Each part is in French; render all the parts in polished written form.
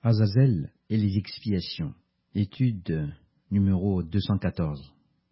Azazel et les expiations. Étude numéro 214.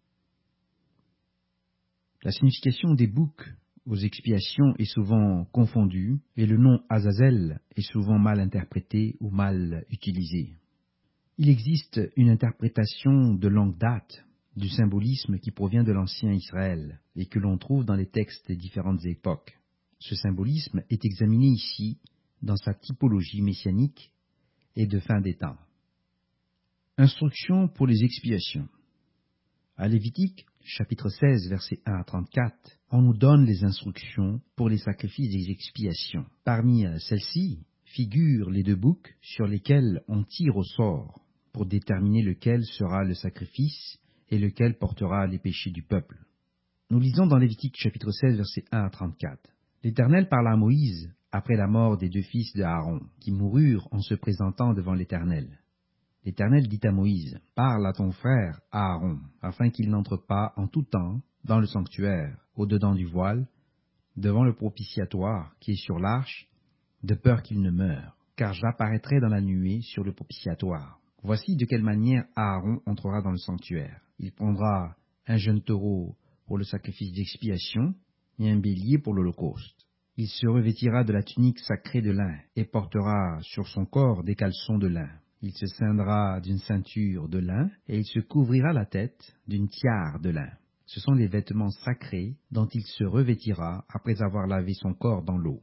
La signification des boucs aux expiations est souvent confondue et le nom Azazel est souvent mal interprété ou mal utilisé. Il existe une interprétation de longue date du symbolisme qui provient de l'ancien Israël et que l'on trouve dans les textes des différentes époques. Ce symbolisme est examiné ici dans sa typologie messianique et de fin des temps. Instruction pour les expiations. À Lévitique, chapitre 16, versets 1 à 34, on nous donne les instructions pour les sacrifices des expiations. Parmi celles-ci figurent les deux boucs sur lesquels on tire au sort pour déterminer lequel sera le sacrifice et lequel portera les péchés du peuple. Nous lisons dans Lévitique, chapitre 16, versets 1 à 34. L'Éternel parla à Moïse après la mort des deux fils de Aaron, qui moururent en se présentant devant l'Éternel. L'Éternel dit à Moïse, « Parle à ton frère Aaron, afin qu'il n'entre pas en tout temps dans le sanctuaire, au-dedans du voile, devant le propitiatoire qui est sur l'arche, de peur qu'il ne meure, car j'apparaîtrai dans la nuée sur le propitiatoire. Voici de quelle manière Aaron entrera dans le sanctuaire. Il prendra un jeune taureau pour le sacrifice d'expiation et un bélier pour l'holocauste. Il se revêtira de la tunique sacrée de lin et portera sur son corps des caleçons de lin. Il se ceindra d'une ceinture de lin et il se couvrira la tête d'une tiare de lin. Ce sont les vêtements sacrés dont il se revêtira après avoir lavé son corps dans l'eau.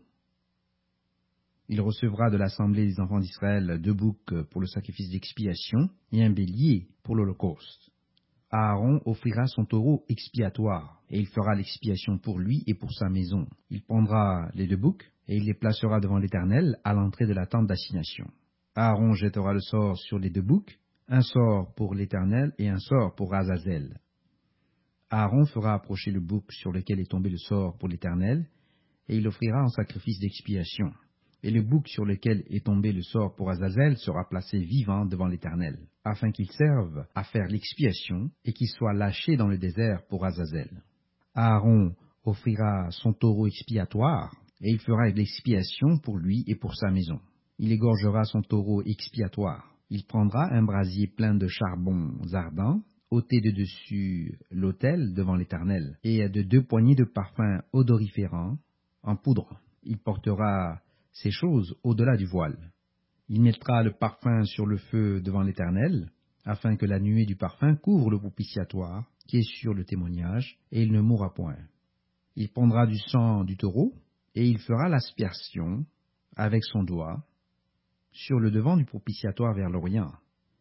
Il recevra de l'assemblée des enfants d'Israël 2 boucs pour le sacrifice d'expiation et un bélier pour l'holocauste. Aaron offrira son taureau expiatoire, et il fera l'expiation pour lui et pour sa maison. Il prendra les 2 boucs, et il les placera devant l'Éternel à l'entrée de la tente d'assignation. Aaron jettera le sort sur les 2 boucs, un sort pour l'Éternel et un sort pour Azazel. Aaron fera approcher le bouc sur lequel est tombé le sort pour l'Éternel, et il l'offrira en sacrifice d'expiation. Et le bouc sur lequel est tombé le sort pour Azazel sera placé vivant devant l'Éternel, afin qu'il serve à faire l'expiation et qu'il soit lâché dans le désert pour Azazel. Aaron offrira son taureau expiatoire, et il fera l'expiation pour lui et pour sa maison. Il égorgera son taureau expiatoire. Il prendra un brasier plein de charbons ardents, ôté de dessus l'autel devant l'Éternel, et de 2 poignées de parfums odoriférants en poudre. Il portera ces choses au-delà du voile. Il mettra le parfum sur le feu devant l'Éternel, afin que la nuée du parfum couvre le propitiatoire qui est sur le témoignage, et il ne mourra point. Il prendra du sang du taureau, et il fera l'aspersion avec son doigt sur le devant du propitiatoire vers l'Orient.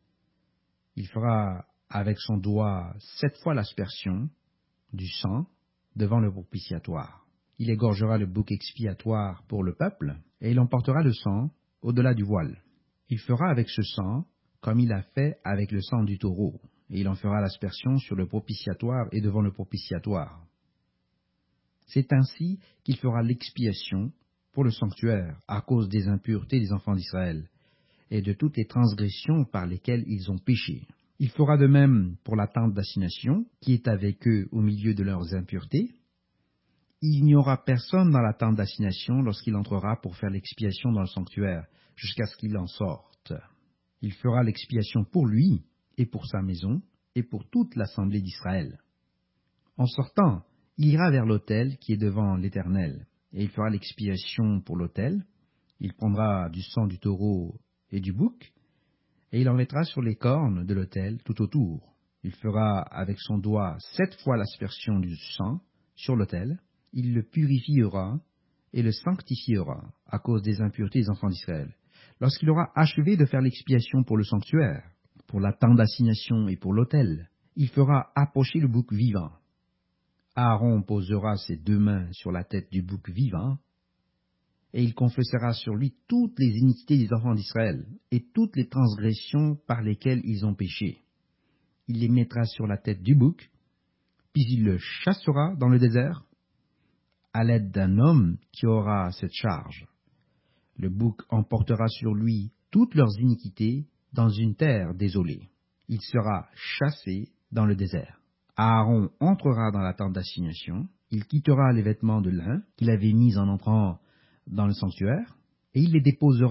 Il fera avec son doigt 7 fois l'aspersion du sang devant le propitiatoire. Il égorgera le bouc expiatoire pour le peuple, et il emportera le sang au-delà du voile. Il fera avec ce sang comme il a fait avec le sang du taureau, et il en fera l'aspersion sur le propitiatoire et devant le propitiatoire. C'est ainsi qu'il fera l'expiation pour le sanctuaire à cause des impuretés des enfants d'Israël et de toutes les transgressions par lesquelles ils ont péché. Il fera de même pour la tente d'assignation qui est avec eux au milieu de leurs impuretés. Il n'y aura personne dans la tente d'assignation lorsqu'il entrera pour faire l'expiation dans le sanctuaire, jusqu'à ce qu'il en sorte. Il fera l'expiation pour lui et pour sa maison et pour toute l'assemblée d'Israël. En sortant, il ira vers l'autel qui est devant l'Éternel, et il fera l'expiation pour l'autel. Il prendra du sang du taureau et du bouc, et il en mettra sur les cornes de l'autel tout autour. Il fera avec son doigt 7 fois l'aspersion du sang sur l'autel. Il le purifiera et le sanctifiera à cause des impuretés des enfants d'Israël. Lorsqu'il aura achevé de faire l'expiation pour le sanctuaire, pour la tente d'assignation et pour l'autel, il fera approcher le bouc vivant. Aaron posera ses 2 mains sur la tête du bouc vivant, et il confessera sur lui toutes les iniquités des enfants d'Israël et toutes les transgressions par lesquelles ils ont péché. Il les mettra sur la tête du bouc, puis il le chassera dans le désert, à l'aide d'un homme qui aura cette charge. Le bouc emportera sur lui toutes leurs iniquités dans une terre désolée. Il sera chassé dans le désert. Aaron entrera dans la tente d'assignation, il quittera les vêtements de lin qu'il avait mis en entrant dans le sanctuaire, et il les déposera là.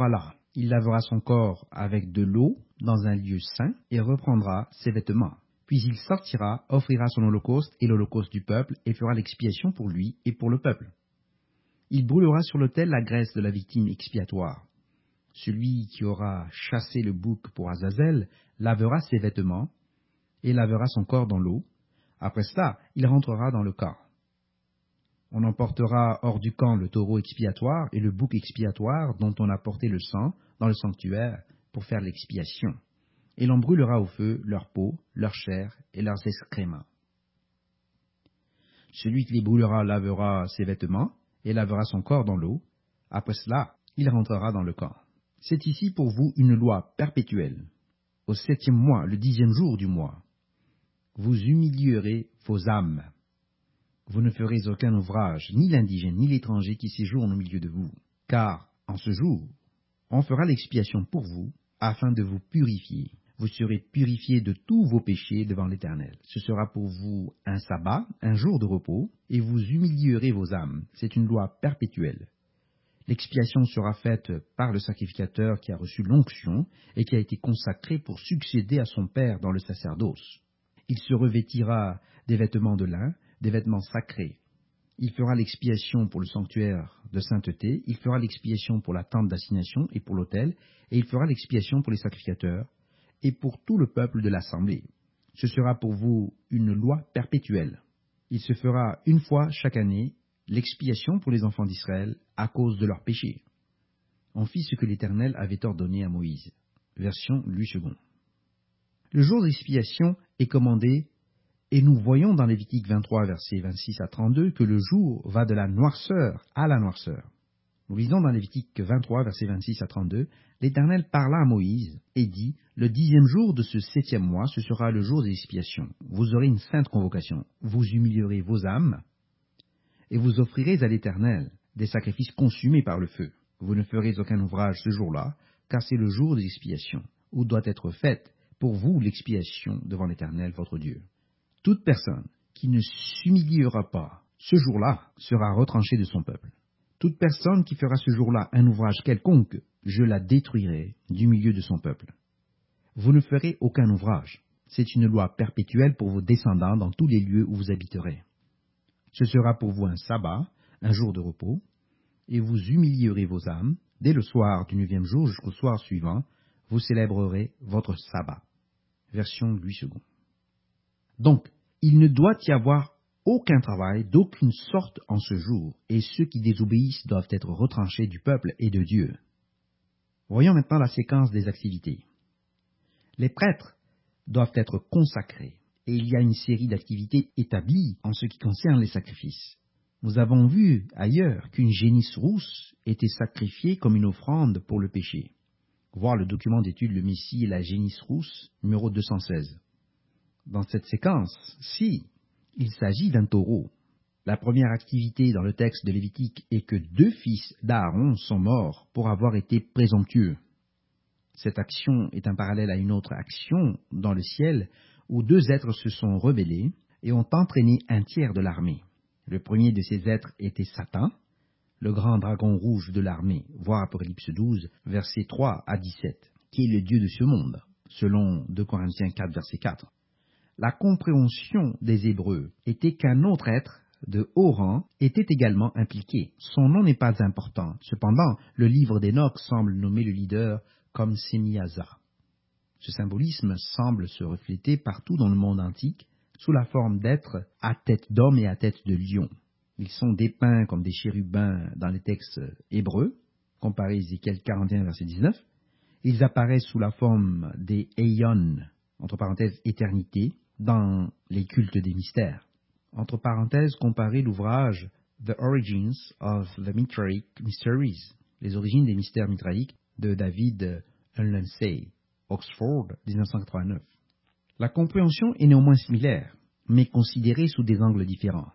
Il lavera son corps avec de l'eau dans un lieu saint et reprendra ses vêtements. Puis il sortira, offrira son holocauste et l'holocauste du peuple et fera l'expiation pour lui et pour le peuple. Il brûlera sur l'autel la graisse de la victime expiatoire. Celui qui aura chassé le bouc pour Azazel lavera ses vêtements et lavera son corps dans l'eau. Après cela, il rentrera dans le camp. On emportera hors du camp le taureau expiatoire et le bouc expiatoire dont on a porté le sang dans le sanctuaire pour faire l'expiation. Et l'on brûlera au feu leur peau, leur chair et leurs excréments. Celui qui les brûlera lavera ses vêtements et lavera son corps dans l'eau. Après cela, il rentrera dans le camp. C'est ici pour vous une loi perpétuelle. Au 7e mois, le 10e jour du mois, vous humilierez vos âmes. Vous ne ferez aucun ouvrage, ni l'indigène, ni l'étranger qui séjourne au milieu de vous. Car, en ce jour, on fera l'expiation pour vous, afin de vous purifier. Vous serez purifiés de tous vos péchés devant l'Éternel. Ce sera pour vous un sabbat, un jour de repos, et vous humilierez vos âmes. C'est une loi perpétuelle. L'expiation sera faite par le sacrificateur qui a reçu l'onction et qui a été consacré pour succéder à son père dans le sacerdoce. Il se revêtira des vêtements de lin, des vêtements sacrés. Il fera l'expiation pour le sanctuaire de sainteté, il fera l'expiation pour la tente d'assignation et pour l'autel, et il fera l'expiation pour les sacrificateurs et pour tout le peuple de l'assemblée. Ce sera pour vous une loi perpétuelle. Il se fera une fois chaque année l'expiation pour les enfants d'Israël à cause de leurs péchés. On fit ce que l'Éternel avait ordonné à Moïse. Version Louis II. Le jour d'expiation est commandé, et nous voyons dans Lévitique 23, versets 26 à 32, que le jour va de la noirceur à la noirceur. Nous lisons dans Lévitique 23, versets 26 à 32, l'Éternel parla à Moïse et dit, « Le 10e jour de ce 7e mois, ce sera le jour d'expiation. Vous aurez une sainte convocation. Vous humilierez vos âmes, et vous offrirez à l'Éternel des sacrifices consumés par le feu. Vous ne ferez aucun ouvrage ce jour-là, car c'est le jour des expiations, où doit être faite pour vous l'expiation devant l'Éternel votre Dieu. Toute personne qui ne s'humiliera pas ce jour-là sera retranchée de son peuple. Toute personne qui fera ce jour-là un ouvrage quelconque, je la détruirai du milieu de son peuple. Vous ne ferez aucun ouvrage. C'est une loi perpétuelle pour vos descendants dans tous les lieux où vous habiterez. Ce sera pour vous un sabbat, un jour de repos, et vous humilierez vos âmes. Dès le soir du 9e jour jusqu'au soir suivant, vous célébrerez votre sabbat. Version Louis II. Donc, il ne doit y avoir aucun travail d'aucune sorte en ce jour, et ceux qui désobéissent doivent être retranchés du peuple et de Dieu. Voyons maintenant la séquence des activités. Les prêtres doivent être consacrés, et il y a une série d'activités établies en ce qui concerne les sacrifices. Nous avons vu ailleurs qu'une génisse rousse était sacrifiée comme une offrande pour le péché. Voir le document d'étude Le Messie et la génisse rousse, numéro 216. Dans cette séquence-ci, il s'agit d'un taureau. La première activité dans le texte de Lévitique est que 2 fils d'Aaron sont morts pour avoir été présomptueux. Cette action est un parallèle à une autre action dans le ciel où 2 êtres se sont rebellés et ont entraîné un tiers de l'armée. Le premier de ces êtres était Satan, le grand dragon rouge de l'armée, voir Apocalypse 12, versets 3 à 17, qui est le Dieu de ce monde, selon 2 Corinthiens 4, verset 4. La compréhension des Hébreux était qu'un autre être de haut rang était également impliqué. Son nom n'est pas important. Cependant, le livre d'Enoch semble nommer le leader comme Semiasa. Ce symbolisme semble se refléter partout dans le monde antique sous la forme d'êtres à tête d'homme et à tête de lion. Ils sont dépeints comme des chérubins dans les textes hébreux, comparé Ézéchiel 41, verset 19. Ils apparaissent sous la forme des Aeon, entre parenthèses éternité, dans les cultes des mystères. Entre parenthèses, comparez l'ouvrage The Origins of the Mitraic Mysteries, les origines des mystères mitraïques de David Unlansey, Oxford, 1989. La compréhension est néanmoins similaire, mais considérée sous des angles différents.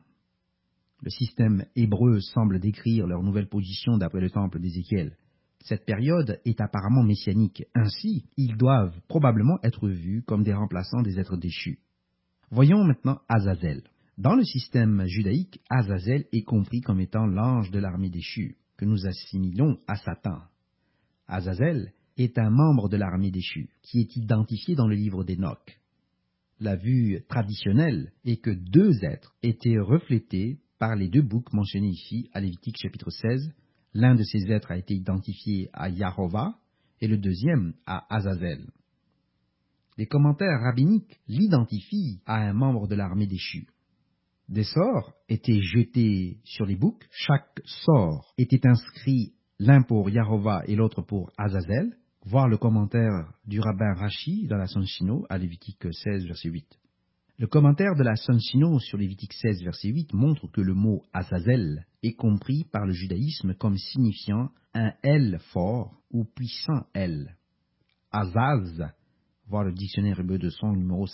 Le système hébreu semble décrire leur nouvelle position d'après le temple d'Ézéchiel. Cette période est apparemment messianique. Ainsi, ils doivent probablement être vus comme des remplaçants des êtres déchus. Voyons maintenant Azazel. Dans le système judaïque, Azazel est compris comme étant l'ange de l'armée déchue, que nous assimilons à Satan. Azazel, est un membre de l'armée déchue, qui est identifié dans le livre d'Enoch. La vue traditionnelle est que deux êtres étaient reflétés par les deux boucs mentionnés ici à Lévitique chapitre 16. L'un de ces êtres a été identifié à Yahovah et le deuxième à Azazel. Les commentaires rabbiniques l'identifient à un membre de l'armée déchue. Des sorts étaient jetés sur les boucs. Chaque sort était inscrit l'un pour Yahovah et l'autre pour Azazel. Voir le commentaire du rabbin Rashi dans la Sonshino à Lévitique 16, verset 8. Le commentaire de la Sonshino sur Lévitique 16, verset 8 montre que le mot Azazel est compris par le judaïsme comme signifiant un El fort ou puissant El. Azaz, voir le dictionnaire hébreu de son numéro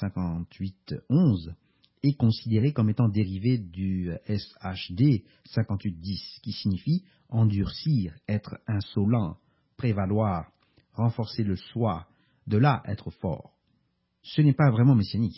5811, est considéré comme étant dérivé du SHD 5810, qui signifie endurcir, être insolent, prévaloir, renforcer le soi, de là être fort. Ce n'est pas vraiment messianique.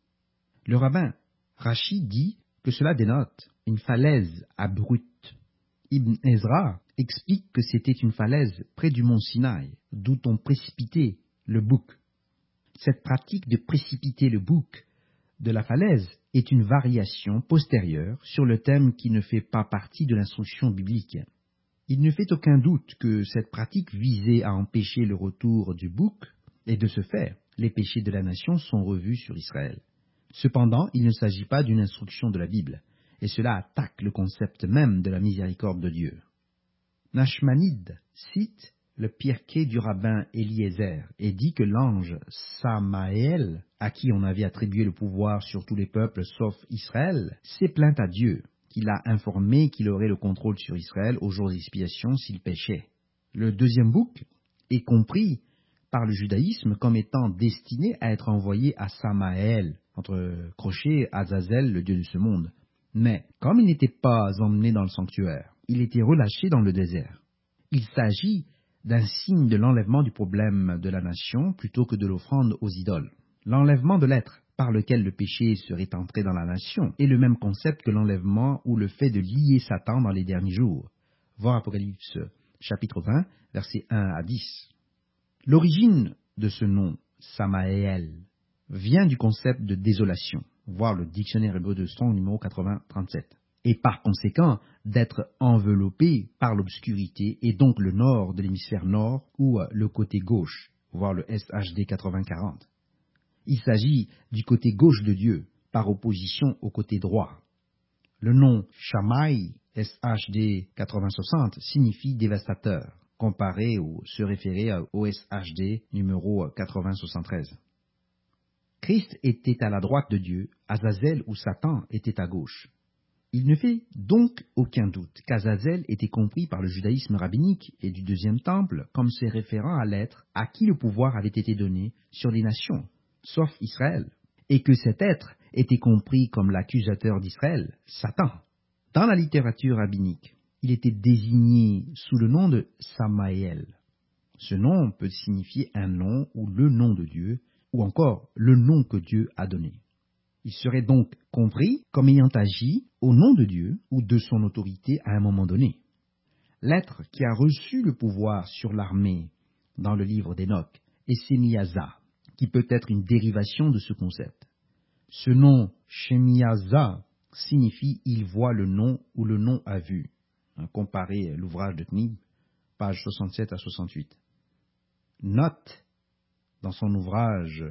Le rabbin Rashi dit que cela dénote une falaise abrupte. Ibn Ezra explique que c'était une falaise près du mont Sinaï, d'où on précipitait le bouc. Cette pratique de précipiter le bouc de la falaise est une variation postérieure sur le thème qui ne fait pas partie de l'instruction biblique. Il ne fait aucun doute que cette pratique visait à empêcher le retour du bouc, et de ce fait, les péchés de la nation sont revus sur Israël. Cependant, il ne s'agit pas d'une instruction de la Bible, et cela attaque le concept même de la miséricorde de Dieu. Nachmanide cite le Pirkei du rabbin Eliezer et dit que l'ange Samaël, à qui on avait attribué le pouvoir sur tous les peuples sauf Israël, s'est plaint à Dieu, qui l'a informé qu'il aurait le contrôle sur Israël aux jours d'expiation s'il péchait. Le deuxième bouc est compris par le judaïsme comme étant destiné à être envoyé à Samaël, entre crochets Azazel, le dieu de ce monde. Mais, comme il n'était pas emmené dans le sanctuaire, il était relâché dans le désert. Il s'agit d'un signe de l'enlèvement du problème de la nation plutôt que de l'offrande aux idoles. L'enlèvement de l'être par lequel le péché serait entré dans la nation est le même concept que l'enlèvement ou le fait de lier Satan dans les derniers jours. Voir Apocalypse chapitre 20, versets 1 à 10. L'origine de ce nom, Samaël, vient du concept de désolation, voir le dictionnaire hébreu de Strong numéro 8037, et par conséquent d'être enveloppé par l'obscurité et donc le nord de l'hémisphère nord ou le côté gauche, voir le SHD 8040. Il s'agit du côté gauche de Dieu, par opposition au côté droit. Le nom Shammai, SHD 8060, signifie dévastateur, comparé ou se référer au SHD numéro 8073. Christ était à la droite de Dieu, Azazel ou Satan était à gauche. Il ne fait donc aucun doute qu'Azazel était compris par le judaïsme rabbinique et du deuxième temple comme se référant à l'être à qui le pouvoir avait été donné sur les nations, sauf Israël, et que cet être était compris comme l'accusateur d'Israël, Satan. Dans la littérature rabbinique, il était désigné sous le nom de Samaël. Ce nom peut signifier un nom ou le nom de Dieu, ou encore le nom que Dieu a donné. Il serait donc compris comme ayant agi au nom de Dieu ou de son autorité à un moment donné. L'être qui a reçu le pouvoir sur l'armée dans le livre d'Enoch est Shemiyaza, qui peut être une dérivation de ce concept. Ce nom Shemiyaza signifie « il voit le nom » ou « le nom a vu ». Comparez l'ouvrage de Knib, pages 67 à 68. Note dans son ouvrage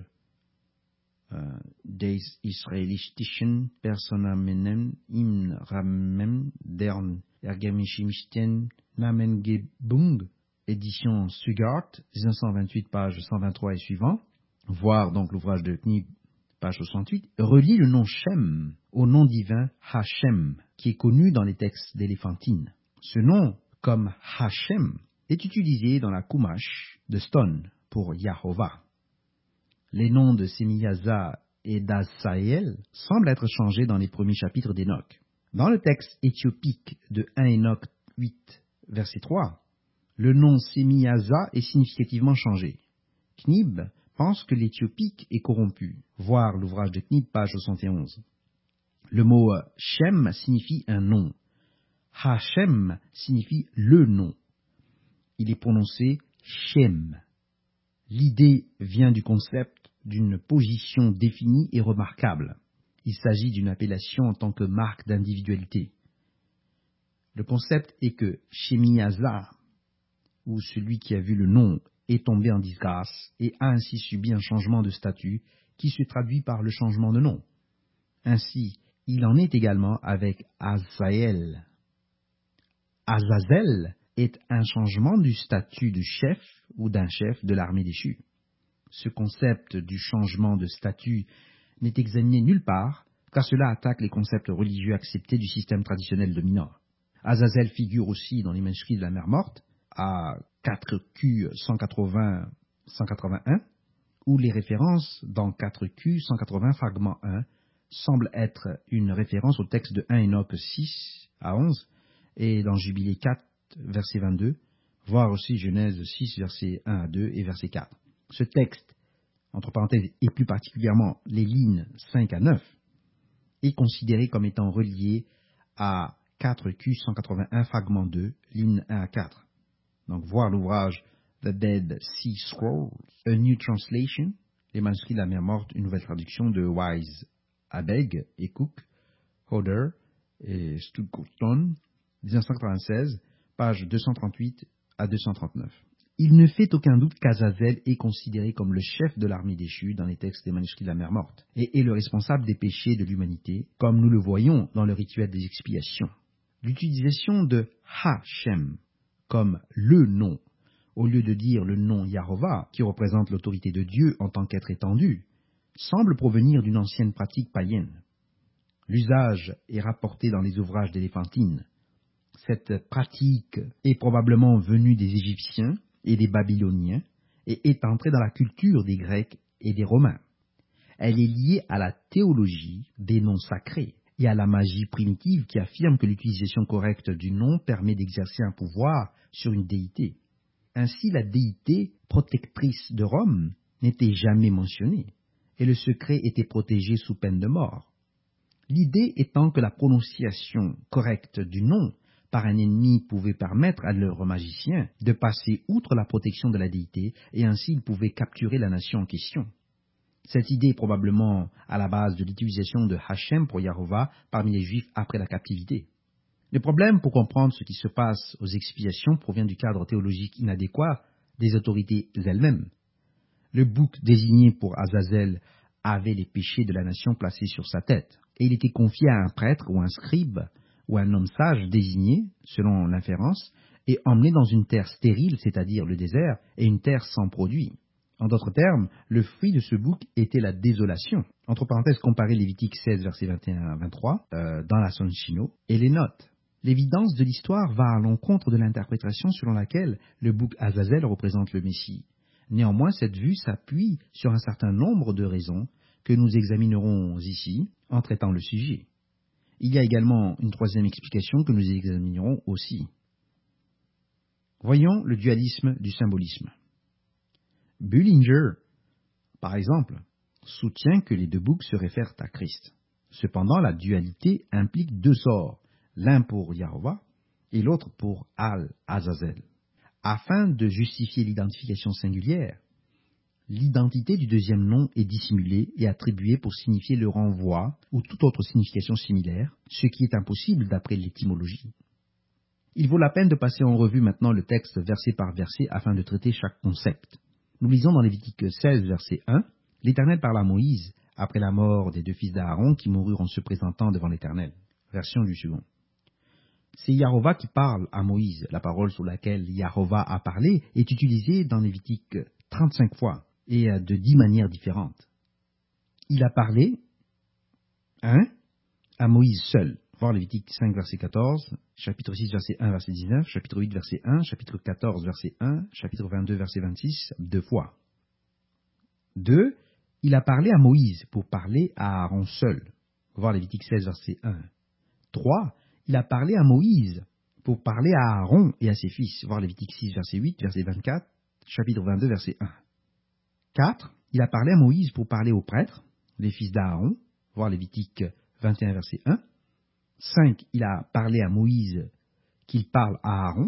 Des israelistischen Personnamen im Rahmen der Ergemischen Namengebung, édition Sugart, 1928, page 123 et suivant, voir donc l'ouvrage de Knib, page 68, relie le nom Shem au nom divin Hachem, qui est connu dans les textes d'Éléphantine. Ce nom, comme Hachem, est utilisé dans la Chumash de Stone pour Yahovah. Les noms de Shemiyaza et d'Asaël semblent être changés dans les premiers chapitres d'Enoch. Dans le texte éthiopique de 1 Enoch 8, verset 3, le nom Shemiyaza est significativement changé. Knib pense que l'éthiopique est corrompu. Voir l'ouvrage de Knib, page 71. Le mot Shem signifie un nom. Hachem signifie le nom. Il est prononcé Shem. L'idée vient du concept d'une position définie et remarquable. Il s'agit d'une appellation en tant que marque d'individualité. Le concept est que Shemiyaza, ou celui qui a vu le nom, est tombé en disgrâce et a ainsi subi un changement de statut qui se traduit par le changement de nom. Ainsi, il en est également avec Azazel. Azazel est un changement du statut du chef ou d'un chef de l'armée déchue. Ce concept du changement de statut n'est examiné nulle part, car cela attaque les concepts religieux acceptés du système traditionnel dominant. Azazel figure aussi dans les manuscrits de la mer morte, à 4Q 180-181, où les références dans 4Q 180 fragment 1 semblent être une référence au texte de 1 Enoch 6 à 11, et dans Jubilé 4, verset 22, voire aussi Genèse 6, verset 1 à 2 et verset 4. Ce texte, entre parenthèses, et plus particulièrement les lignes 5 à 9, est considéré comme étant relié à 4Q 181 fragment 2, lignes 1 à 4. Donc, voir l'ouvrage The Dead Sea Scrolls, A New Translation, les manuscrits de la mer morte, une nouvelle traduction de Wise, Abegg et Cook, Hodder et Studgorton, 1996, pages 238 à 239. Il ne fait aucun doute qu'Azazel est considéré comme le chef de l'armée déchue dans les textes des manuscrits de la mer morte, et est le responsable des péchés de l'humanité, comme nous le voyons dans le rituel des expiations. L'utilisation de Ha-Shem comme le nom, au lieu de dire le nom Yahovah, qui représente l'autorité de Dieu en tant qu'être étendu, semble provenir d'une ancienne pratique païenne. L'usage est rapporté dans les ouvrages d'Éléphantine. Cette pratique est probablement venue des Égyptiens et des Babyloniens et est entrée dans la culture des Grecs et des Romains. Elle est liée à la théologie des noms sacrés et à la magie primitive qui affirme que l'utilisation correcte du nom permet d'exercer un pouvoir sur une déité. Ainsi, la déité protectrice de Rome n'était jamais mentionnée et le secret était protégé sous peine de mort. L'idée étant que la prononciation correcte du nom par un ennemi pouvait permettre à leur magicien de passer outre la protection de la déité et ainsi il pouvait capturer la nation en question. Cette idée est probablement à la base de l'utilisation de Hachem pour Yahovah parmi les Juifs après la captivité. Le problème pour comprendre ce qui se passe aux expiations provient du cadre théologique inadéquat des autorités elles-mêmes. Le bouc désigné pour Azazel avait les péchés de la nation placés sur sa tête, et il était confié à un prêtre ou un scribe ou un homme sage désigné, selon l'inférence, et emmené dans une terre stérile, c'est-à-dire le désert, et une terre sans produit. En d'autres termes, le fruit de ce bouc était la désolation. Entre parenthèses, comparez Lévitique 16, versets 21 à 23, dans la Sonshino, et les notes. L'évidence de l'histoire va à l'encontre de l'interprétation selon laquelle le bouc Azazel représente le Messie. Néanmoins, cette vue s'appuie sur un certain nombre de raisons que nous examinerons ici en traitant le sujet. Il y a également une troisième explication que nous examinerons aussi. Voyons le dualisme du symbolisme. Bullinger, par exemple, soutient que les deux boucs se réfèrent à Christ. Cependant, la dualité implique deux sorts, l'un pour Yahovah et l'autre pour Al-Azazel. Afin de justifier l'identification singulière, l'identité du deuxième nom est dissimulée et attribuée pour signifier le renvoi ou toute autre signification similaire, ce qui est impossible d'après l'étymologie. Il vaut la peine de passer en revue maintenant le texte verset par verset afin de traiter chaque concept. Nous lisons dans Lévitique 16, verset 1, « L'Éternel parla à Moïse après la mort des deux fils d'Aaron qui moururent en se présentant devant l'Éternel. » Version du second. C'est Yahovah qui parle à Moïse. La parole sur laquelle Yahovah a parlé est utilisée dans Lévitique 35 fois et de 10 manières différentes. Il a parlé, à Moïse seul. Voir Lévitique 5, verset 14, chapitre 6, verset 1, verset 19, chapitre 8, verset 1, chapitre 14, verset 1, chapitre 22, verset 26, 2 fois. 2. Il a parlé à Moïse pour parler à Aaron seul. Voir Lévitique 16, verset 1. 3. Il a parlé à Moïse pour parler à Aaron et à ses fils. Voir Lévitique 6, verset 8, verset 24, chapitre 22, verset 1. 4. Il a parlé à Moïse pour parler aux prêtres, les fils d'Aaron. Voir Lévitique 21, verset 1. 5. Il a parlé à Moïse qu'il parle à Aaron.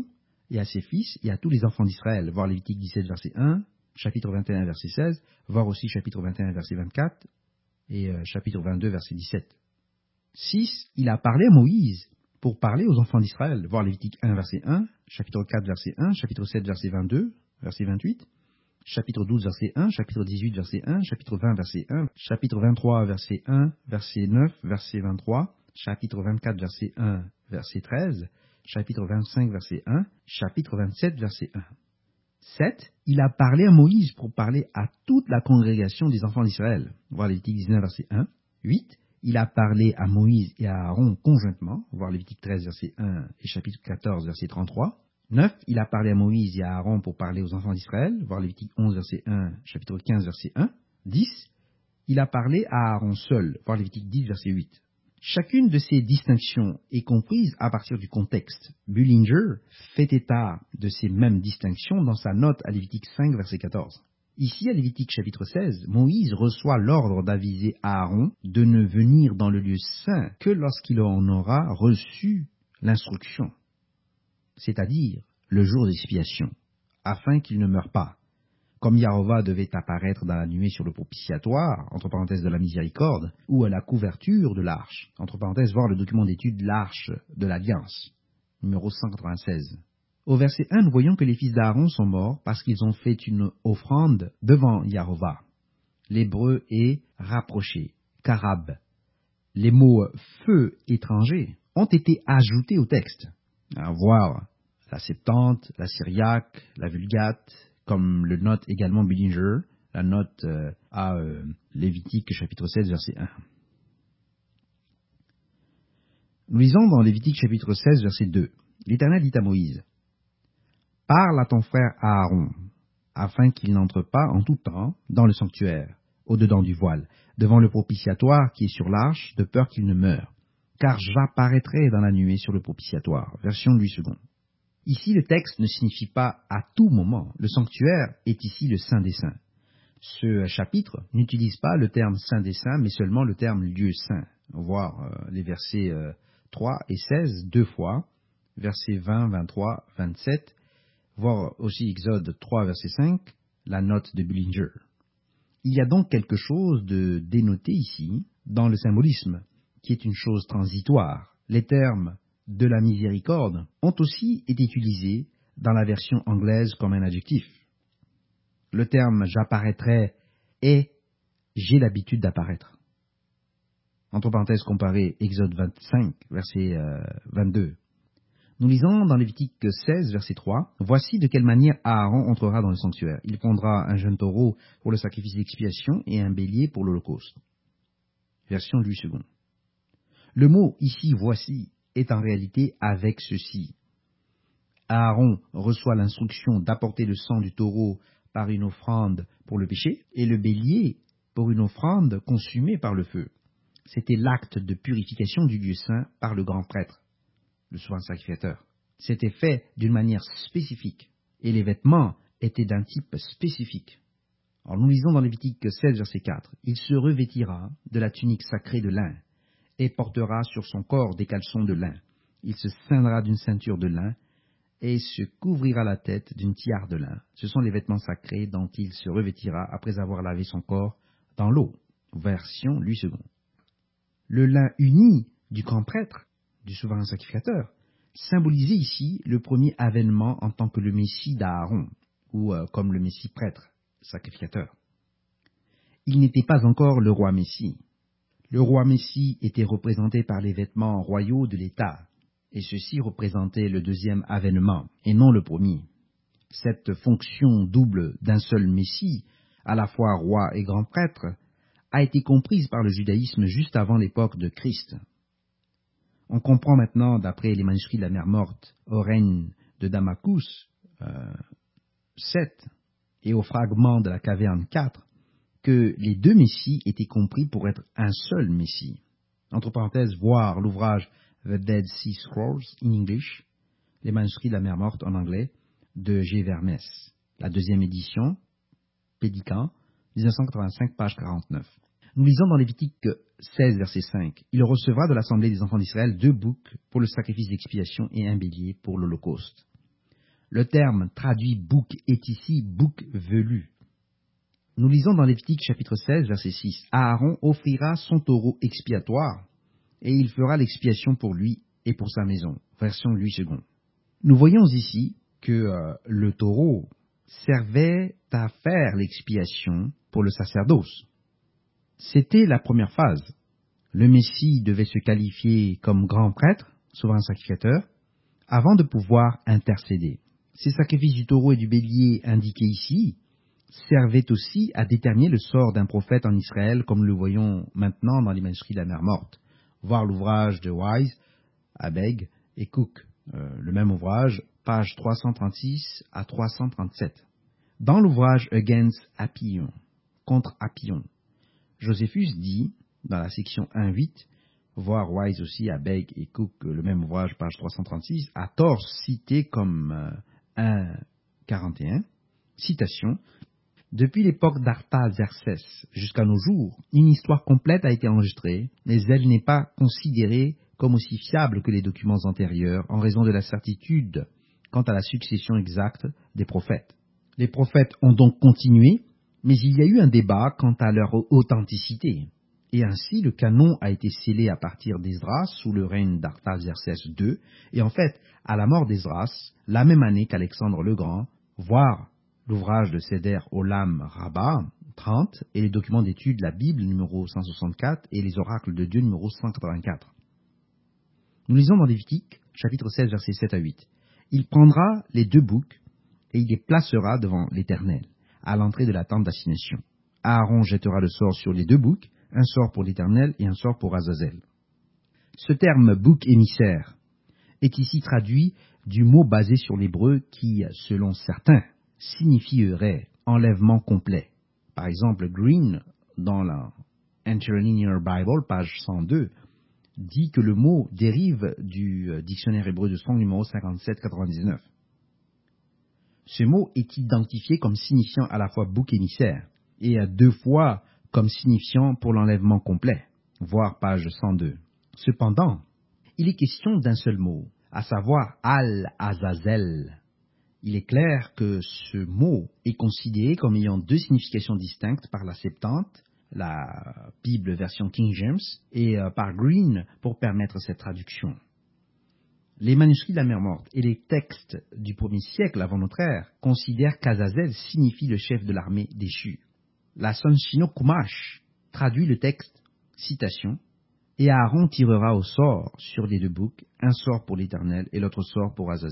et à ses fils et à tous les enfants d'Israël, voir Lévitique 17, verset 1, chapitre 21, verset 16, voir aussi chapitre 21, verset 24 et chapitre 22, verset 17. 6. Il a parlé à Moïse pour parler aux enfants d'Israël, voir Lévitique 1, verset 1, chapitre 4, verset 1, chapitre 7, verset 22, verset 28, chapitre 12, verset 1, chapitre 18, verset 1, chapitre 20, verset 1, chapitre 23, verset 1, verset 9, verset 23, chapitre 24, verset 1, verset 13, chapitre 25, verset 1, chapitre 27, verset 1. 7. Il a parlé à Moïse pour parler à toute la congrégation des enfants d'Israël, voir Lévitique 19, verset 1. 8. Il a parlé à Moïse et à Aaron conjointement, voir Lévitique 13, verset 1 et chapitre 14, verset 33. 9. Il a parlé à Moïse et à Aaron pour parler aux enfants d'Israël, voir Lévitique 11, verset 1, chapitre 15, verset 1. 10. Il a parlé à Aaron seul, voir Lévitique 10, verset 8. Chacune de ces distinctions est comprise à partir du contexte. Bullinger fait état de ces mêmes distinctions dans sa note à Lévitique 5, verset 14. Ici, à Lévitique chapitre 16, Moïse reçoit l'ordre d'aviser Aaron de ne venir dans le lieu saint que lorsqu'il en aura reçu l'instruction, c'est-à-dire le jour d'expiation, afin qu'il ne meure pas. Comme Yahovah devait apparaître dans la nuée sur le propitiatoire, entre parenthèses de la miséricorde, ou à la couverture de l'arche, entre parenthèses voir le document d'étude l'arche de l'Alliance, numéro 196. Au verset 1, nous voyons que les fils d'Aaron sont morts parce qu'ils ont fait une offrande devant Yahovah. L'hébreu est rapproché, karab. Les mots feu étranger ont été ajoutés au texte. À voir la Septante, la Syriaque, la Vulgate, comme le note également Bullinger, la note à Lévitique chapitre 16, verset 1. Nous lisons dans Lévitique chapitre 16, verset 2. L'Éternel dit à Moïse, « Parle à ton frère Aaron, afin qu'il n'entre pas en tout temps dans le sanctuaire, au-dedans du voile, devant le propitiatoire qui est sur l'arche, de peur qu'il ne meure. Car j'apparaîtrai dans la nuée sur le propitiatoire. » Version Louis II. Ici, le texte ne signifie pas à tout moment. Le sanctuaire est ici le Saint des Saints. Ce chapitre n'utilise pas le terme Saint des Saints, mais seulement le terme lieu saint. Voir les versets 3 et 16 deux fois, versets 20, 23, 27, voir aussi Exode 3, verset 5, la note de Bullinger. Il y a donc quelque chose de dénoté ici, dans le symbolisme, qui est une chose transitoire. Les termes de la miséricorde ont aussi été utilisés dans la version anglaise comme un adjectif. Le terme « j'apparaîtrai » est « j'ai l'habitude d'apparaître ». Entre parenthèses comparé Exode 25, verset 22. Nous lisons dans Lévitique 16, verset 3, « Voici de quelle manière Aaron entrera dans le sanctuaire. Il prendra un jeune taureau pour le sacrifice d'expiation et un bélier pour l'holocauste. » Version Louis II. Le mot ici « voici » est en réalité avec ceci. Aaron reçoit l'instruction d'apporter le sang du taureau par une offrande pour le péché et le bélier pour une offrande consumée par le feu. C'était l'acte de purification du lieu saint par le grand prêtre, le souverain sacrificateur. C'était fait d'une manière spécifique et les vêtements étaient d'un type spécifique. Alors nous lisons dans Lévitique 16, verset 4, « Il se revêtira de la tunique sacrée de lin et portera sur son corps des caleçons de lin. Il se ceindra d'une ceinture de lin et se couvrira la tête d'une tiare de lin. Ce sont les vêtements sacrés dont il se revêtira après avoir lavé son corps dans l'eau. » Version Louis II. Le lin uni du grand prêtre, du souverain sacrificateur, symbolisait ici le premier avènement en tant que le Messie d'Aaron, ou comme le Messie prêtre, sacrificateur. Il n'était pas encore le roi Messie. Le roi Messie était représenté par les vêtements royaux de l'État, et ceci représentait le deuxième avènement, et non le premier. Cette fonction double d'un seul Messie, à la fois roi et grand prêtre, a été comprise par le judaïsme juste avant l'époque de Christ. On comprend maintenant, d'après les manuscrits de la mer Morte, au règne de Damacus 7 et au fragment de la caverne 4, que les deux Messies étaient compris pour être un seul Messie. Entre parenthèses, voir l'ouvrage The Dead Sea Scrolls in English, les manuscrits de la mer Morte en anglais, de G. Vermes, la deuxième édition, Pédican, 1985, page 49. Nous lisons dans Lévitique 16, verset 5, « Il recevra de l'assemblée des enfants d'Israël 2 boucs pour le sacrifice d'expiation et un bélier pour l'holocauste. » Le terme traduit bouc est ici bouc velu. Nous lisons dans Lévitique chapitre 16, verset 6. Aaron offrira son taureau expiatoire, et il fera l'expiation pour lui et pour sa maison. Version Louis II. Nous voyons ici que le taureau servait à faire l'expiation pour le sacerdoce. C'était la première phase. Le Messie devait se qualifier comme grand prêtre, souverain sacrificateur, avant de pouvoir intercéder. Ces sacrifices du taureau et du bélier indiqués ici servaient aussi à déterminer le sort d'un prophète en Israël, comme le voyons maintenant dans les manuscrits de la mer morte. Voir l'ouvrage de Wise, Abegg et Cook, le même ouvrage, pages 336 à 337. Dans l'ouvrage Against Apion, contre Apion, Joséphus dit, dans la section 1.8, voir Wise aussi, Abegg et Cook, le même ouvrage, page 336, à tort cité comme 1.41, citation, depuis l'époque d'Artaxerxès jusqu'à nos jours, une histoire complète a été enregistrée, mais elle n'est pas considérée comme aussi fiable que les documents antérieurs en raison de la certitude quant à la succession exacte des prophètes. Les prophètes ont donc continué, mais il y a eu un débat quant à leur authenticité. Et ainsi, le canon a été scellé à partir d'Esdras sous le règne d'Artaxerxès II, et en fait, à la mort d'Esdras, la même année qu'Alexandre le Grand, voire l'ouvrage de Seder Olam Rabbah, 30, et les documents d'étude de la Bible numéro 164 et les oracles de Dieu numéro 184. Nous lisons dans Lévitique, chapitre 16, versets 7 à 8. Il prendra les deux boucs et il les placera devant l'Éternel, à l'entrée de la tente d'assignation. Aaron jettera le sort sur les deux boucs, un sort pour l'Éternel et un sort pour Azazel. Ce terme bouc émissaire est ici traduit du mot basé sur l'hébreu qui, selon certains, signifierait enlèvement complet. Par exemple, Green, dans la Interlinear Bible, page 102, dit que le mot dérive du dictionnaire hébreu de Strong numéro 5799. Ce mot est identifié comme signifiant à la fois bouc émissaire et à deux fois comme signifiant pour l'enlèvement complet, voir page 102. Cependant, il est question d'un seul mot, à savoir Al-Azazel. Il est clair que ce mot est considéré comme ayant deux significations distinctes par la Septante, la Bible version King James, et par Green pour permettre cette traduction. Les manuscrits de la mer morte et les textes du 1er siècle avant notre ère considèrent qu'Azazel signifie le chef de l'armée déchue. La Sonshino Kumash traduit le texte, citation, « Et Aaron tirera au sort sur les deux boucs, un sort pour l'Éternel et l'autre sort pour Azazel. »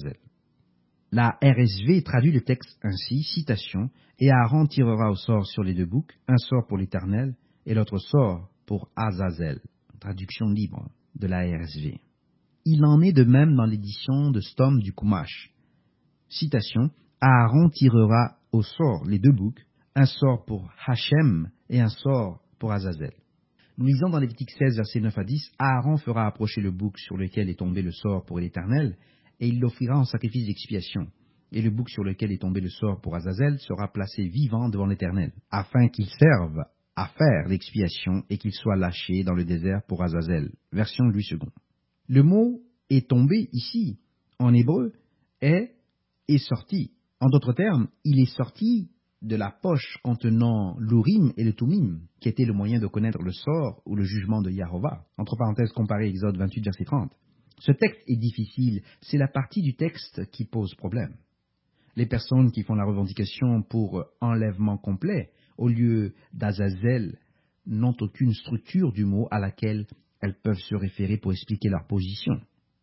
La RSV traduit le texte ainsi, citation, « Et Aaron tirera au sort sur les deux boucs, un sort pour l'Éternel et l'autre sort pour Azazel. » Traduction libre de la RSV. Il en est de même dans l'édition de Stom du Chumash. Citation, « Aaron tirera au sort les deux boucs, un sort pour Hachem et un sort pour Azazel. » Nous lisons dans Lévitique 16, versets 9 à 10, « Aaron fera approcher le bouc sur lequel est tombé le sort pour l'Éternel, et il l'offrira en sacrifice d'expiation. Et le bouc sur lequel est tombé le sort pour Azazel sera placé vivant devant l'Éternel, afin qu'il serve à faire l'expiation et qu'il soit lâché dans le désert pour Azazel. » Version Louis II. Le mot « est tombé » ici, en hébreu, est sorti. En d'autres termes, il est sorti de la poche contenant l'Urim et le Tumim, qui était le moyen de connaître le sort ou le jugement de Yahovah. Entre parenthèses, comparé Exode 28, verset 30. Ce texte est difficile, c'est la partie du texte qui pose problème. Les personnes qui font la revendication pour enlèvement complet, au lieu d'Azazel, n'ont aucune structure du mot à laquelle elles peuvent se référer pour expliquer leur position.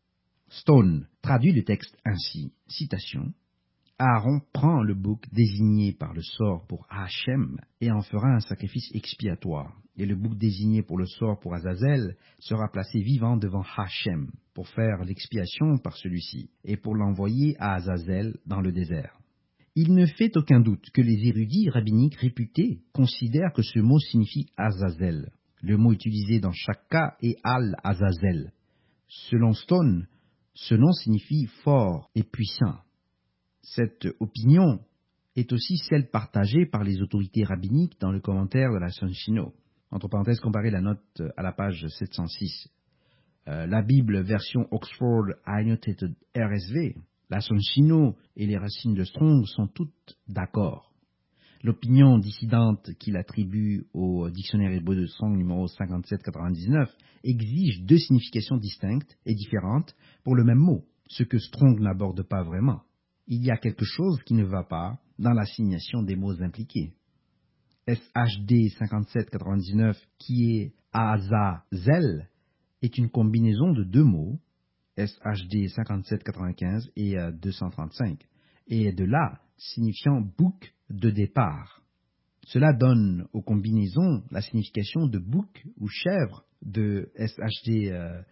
Stone traduit le texte ainsi, citation, « Aaron prend le bouc désigné par le sort pour Hachem et en fera un sacrifice expiatoire, et le bouc désigné pour le sort pour Azazel sera placé vivant devant Hachem pour faire l'expiation par celui-ci et pour l'envoyer à Azazel dans le désert. » Il ne fait aucun doute que les érudits rabbiniques réputés considèrent que ce mot signifie Azazel. Le mot utilisé dans chaque cas est Al-Azazel. Selon Stone, ce nom signifie fort et puissant. Cette opinion est aussi celle partagée par les autorités rabbiniques dans le commentaire de la Sonshino. Entre parenthèses, comparez la note à la page 706. La Bible version Oxford Annotated RSV La Sonshino et les racines de Strong sont toutes d'accord. L'opinion dissidente qu'il attribue au dictionnaire hébreu de Strong numéro 5799 exige deux significations distinctes et différentes pour le même mot, ce que Strong n'aborde pas vraiment. Il y a quelque chose qui ne va pas dans l'assignation des mots impliqués. SHD 5799, qui est Azazel, est une combinaison de deux mots, SHD 5795 et 235, et de là signifiant bouc de départ. Cela donne aux combinaisons la signification de bouc ou chèvre de SHD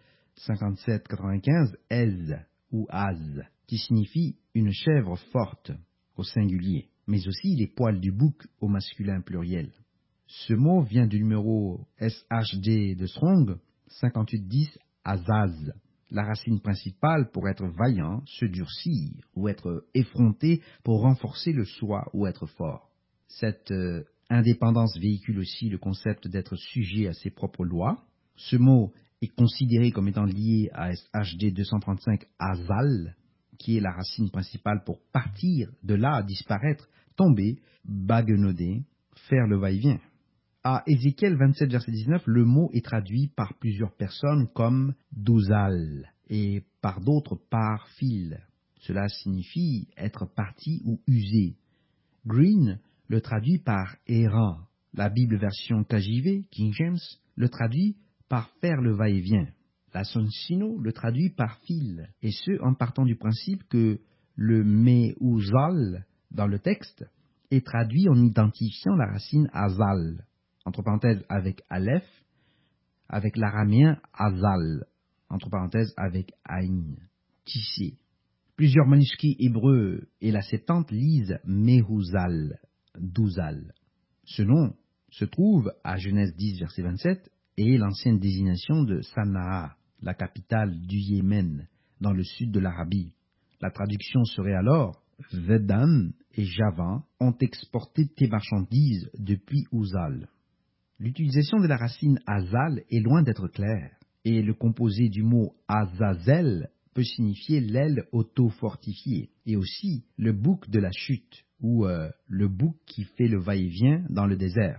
5795, Ez ou Az, qui signifie une chèvre forte au singulier, mais aussi les poils du bouc au masculin pluriel. Ce mot vient du numéro SHD de Strong, 5810 Azaz. La racine principale pour être vaillant, se durcir ou être effronté pour renforcer le soi ou être fort. Cette indépendance véhicule aussi le concept d'être sujet à ses propres lois. Ce mot est considéré comme étant lié à SHD 235 Azal, qui est la racine principale pour partir, de là, disparaître, tomber, baguenauder, faire le va-et-vient. À Ézéchiel 27, verset 19, le mot est traduit par plusieurs personnes comme douzal et par d'autres par fil. Cela signifie être parti ou usé. Green le traduit par errant. La Bible version KJV, King James, le traduit par faire le va-et-vient. La Sonshino le traduit par fil, et ce en partant du principe que le meuzal dans le texte est traduit en identifiant la racine azal, entre parenthèses avec Aleph, avec l'araméen Azal, entre parenthèses avec Aïn, tissé. Plusieurs manuscrits hébreux et la Septante lisent Mehuzal, Douzal. Ce nom se trouve à Genèse 10, verset 27, et est l'ancienne désignation de Sanaa, la capitale du Yémen, dans le sud de l'Arabie. La traduction serait alors Vedan et Javan ont exporté tes marchandises depuis Ouzal. L'utilisation de la racine Azal est loin d'être claire, et le composé du mot Azazel peut signifier l'aile auto-fortifiée, et aussi le bouc de la chute, ou le bouc qui fait le va-et-vient dans le désert.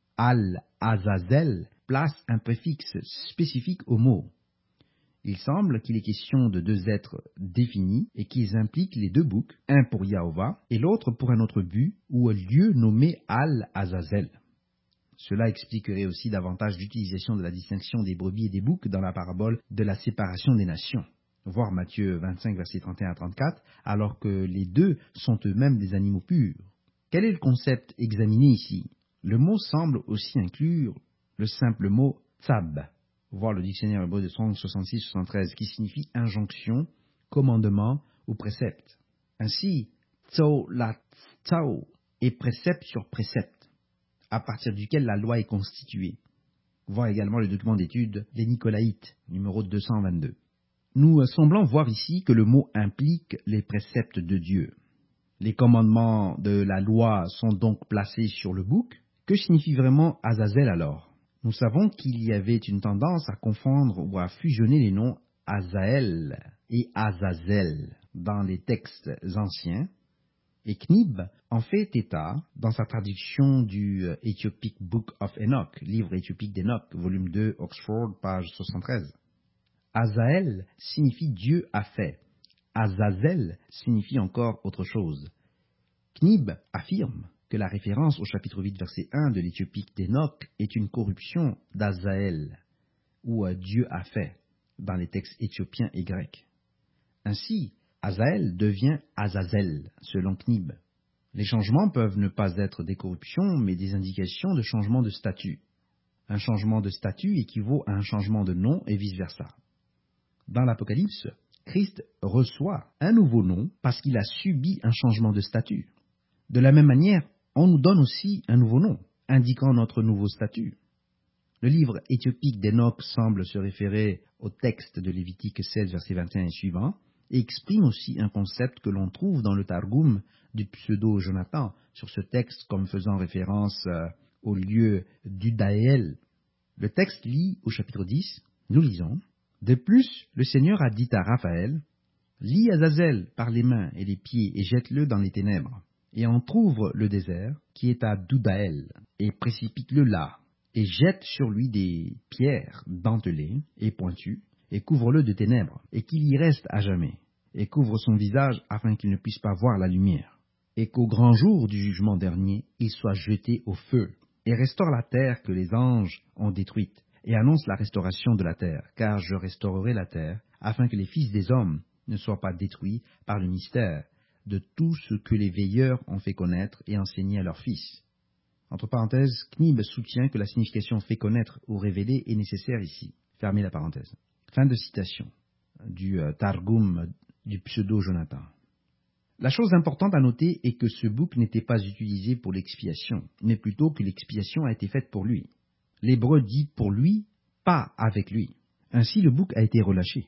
Al-Azazel place un préfixe spécifique au mot. Il semble qu'il est question de deux êtres définis et qu'ils impliquent les deux boucs, un pour Yahovah et l'autre pour un autre but ou un lieu nommé Al-Azazel. Cela expliquerait aussi davantage l'utilisation de la distinction des brebis et des boucs dans la parabole de la séparation des nations. Voir Matthieu 25, versets 31 à 34, alors que les deux sont eux-mêmes des animaux purs. Quel est le concept examiné ici? Le mot semble aussi inclure le simple mot tzab, voir le dictionnaire hébreu de Strong 66-73, qui signifie injonction, commandement ou précepte. Ainsi, tzao la tzao est précepte sur précepte, à partir duquel la loi est constituée. Voir également le document d'étude des Nicolaïtes, numéro 222. Nous semblons voir ici que le mot implique les préceptes de Dieu. Les commandements de la loi sont donc placés sur le bouc. Que signifie vraiment Azazel alors? Nous savons qu'il y avait une tendance à confondre ou à fusionner les noms Azaël et Azazel dans les textes anciens, et Knib en fait état dans sa traduction du Ethiopic Book of Enoch, livre éthiopique d'Enoch, volume 2, Oxford, page 73. Azaël signifie Dieu a fait. Azazel signifie encore autre chose. Knib affirme que la référence au chapitre 8, verset 1 de l'Éthiopique d'Enoch est une corruption d'Azaël, ou Dieu a fait, dans les textes éthiopiens et grecs. Ainsi, Azaël devient Azazel, selon Knib. Les changements peuvent ne pas être des corruptions, mais des indications de changement de statut. Un changement de statut équivaut à un changement de nom et vice-versa. Dans l'Apocalypse, Christ reçoit un nouveau nom parce qu'il a subi un changement de statut. De la même manière, on nous donne aussi un nouveau nom, indiquant notre nouveau statut. Le livre éthiopique d'Enoch semble se référer au texte de Lévitique 16, verset 21 et suivant, et exprime aussi un concept que l'on trouve dans le Targum du pseudo-Jonathan sur ce texte comme faisant référence au lieu d'Udaël. Le texte lit au chapitre 10, nous lisons « De plus, le Seigneur a dit à Raphaël, Lie Azazel par les mains et les pieds et jette-le dans les ténèbres. Et entr'ouvre le désert qui est à Doudaël, et précipite-le là, et jette sur lui des pierres dentelées et pointues, et couvre-le de ténèbres, et qu'il y reste à jamais, et couvre son visage afin qu'il ne puisse pas voir la lumière, et qu'au grand jour du jugement dernier, il soit jeté au feu, et restaure la terre que les anges ont détruite, et annonce la restauration de la terre, car je restaurerai la terre, afin que les fils des hommes ne soient pas détruits par le mystère de tout ce que les veilleurs ont fait connaître et enseigné à leurs fils. Entre parenthèses, Knib soutient que la signification fait connaître ou révéler est nécessaire ici. Fermez la parenthèse. Fin de citation du Targum du pseudo-Jonathan. La chose importante à noter est que ce bouc n'était pas utilisé pour l'expiation, mais plutôt que l'expiation a été faite pour lui. L'hébreu dit pour lui, pas avec lui. Ainsi le bouc a été relâché.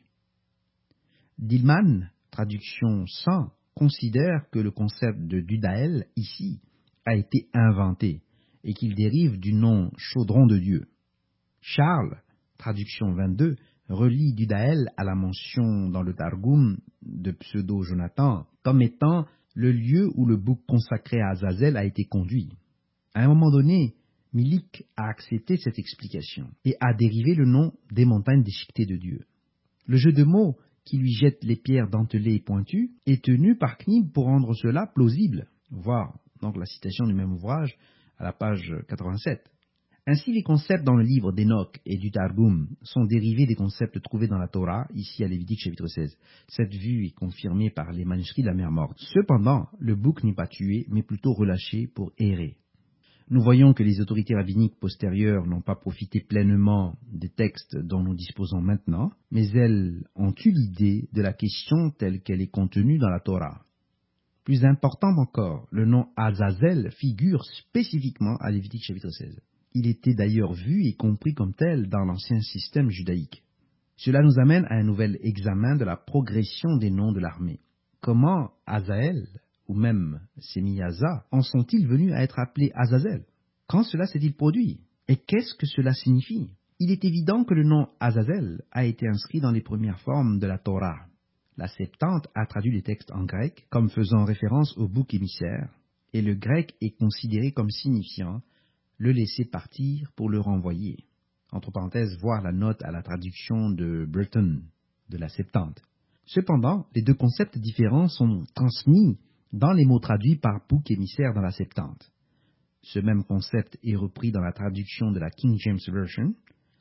Dillman, traduction 100, considère que le concept de Dudaël, ici, a été inventé et qu'il dérive du nom chaudron de Dieu. Charles, traduction 22, relie Dudaël à la mention dans le Targum de Pseudo-Jonathan comme étant le lieu où le bouc consacré à Azazel a été conduit. À un moment donné, Milik a accepté cette explication et a dérivé le nom des montagnes déchiquetées de Dieu. Le jeu de mots qui lui jette les pierres dentelées et pointues, est tenu par Knib pour rendre cela plausible. Voir donc la citation du même ouvrage à la page 87. Ainsi, les concepts dans le livre d'Enoch et du Targum sont dérivés des concepts trouvés dans la Torah, ici à Lévitique chapitre 16. Cette vue est confirmée par les manuscrits de la mer Morte. Cependant, le bouc n'est pas tué, mais plutôt relâché pour errer. Nous voyons que les autorités rabbiniques postérieures n'ont pas profité pleinement des textes dont nous disposons maintenant, mais elles ont eu l'idée de la question telle qu'elle est contenue dans la Torah. Plus important encore, le nom Azazel figure spécifiquement à Lévitique chapitre 16. Il était d'ailleurs vu et compris comme tel dans l'ancien système judaïque. Cela nous amène à un nouvel examen de la progression des noms de l'armée. Comment Azaël ou même Semiyaza, en sont-ils venus à être appelés Azazel? Quand cela s'est-il produit? Et qu'est-ce que cela signifie? Il est évident que le nom Azazel a été inscrit dans les premières formes de la Torah. La Septante a traduit les textes en grec comme faisant référence au bouc émissaire, et le grec est considéré comme signifiant le laisser partir pour le renvoyer. Entre parenthèses, voir la note à la traduction de Burton de la Septante. Cependant, les deux concepts différents sont transmis dans les mots traduits par bouc émissaire dans la Septante. Ce même concept est repris dans la traduction de la King James Version.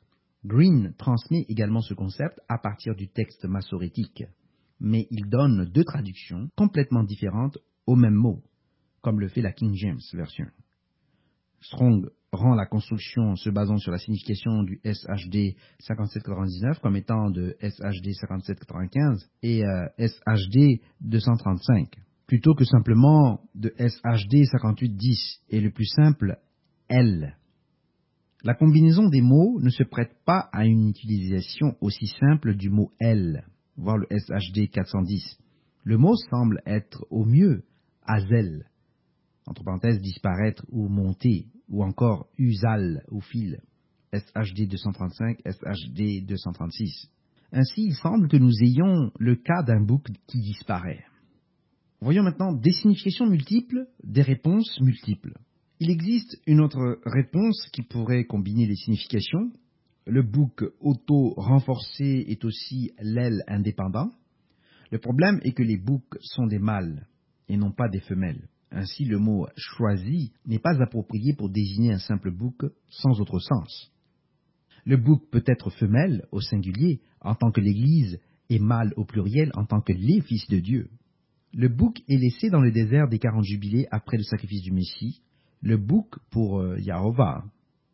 Green transmet également ce concept à partir du texte massorétique, mais il donne deux traductions complètement différentes au même mot, comme le fait la King James Version. Strong rend la construction se basant sur la signification du SHD 5799 comme étant de SHD 5795 et SHD 235, plutôt que simplement de SHD 5810 et le plus simple, L. La combinaison des mots ne se prête pas à une utilisation aussi simple du mot L, voire le SHD 410. Le mot semble être au mieux Azel, entre parenthèses disparaître ou monter, ou encore usal ou fil, SHD 235, SHD 236. Ainsi, il semble que nous ayons le cas d'un bouc qui disparaît. Voyons maintenant des significations multiples, des réponses multiples. Il existe une autre réponse qui pourrait combiner les significations. Le bouc auto-renforcé est aussi l'aile indépendant. Le problème est que les boucs sont des mâles et non pas des femelles. Ainsi, le mot « choisi » n'est pas approprié pour désigner un simple bouc sans autre sens. Le bouc peut être femelle au singulier en tant que l'Église et mâle au pluriel en tant que les fils de Dieu. Le bouc est laissé dans le désert des 40 jubilés après le sacrifice du Messie, le bouc pour Yahovah.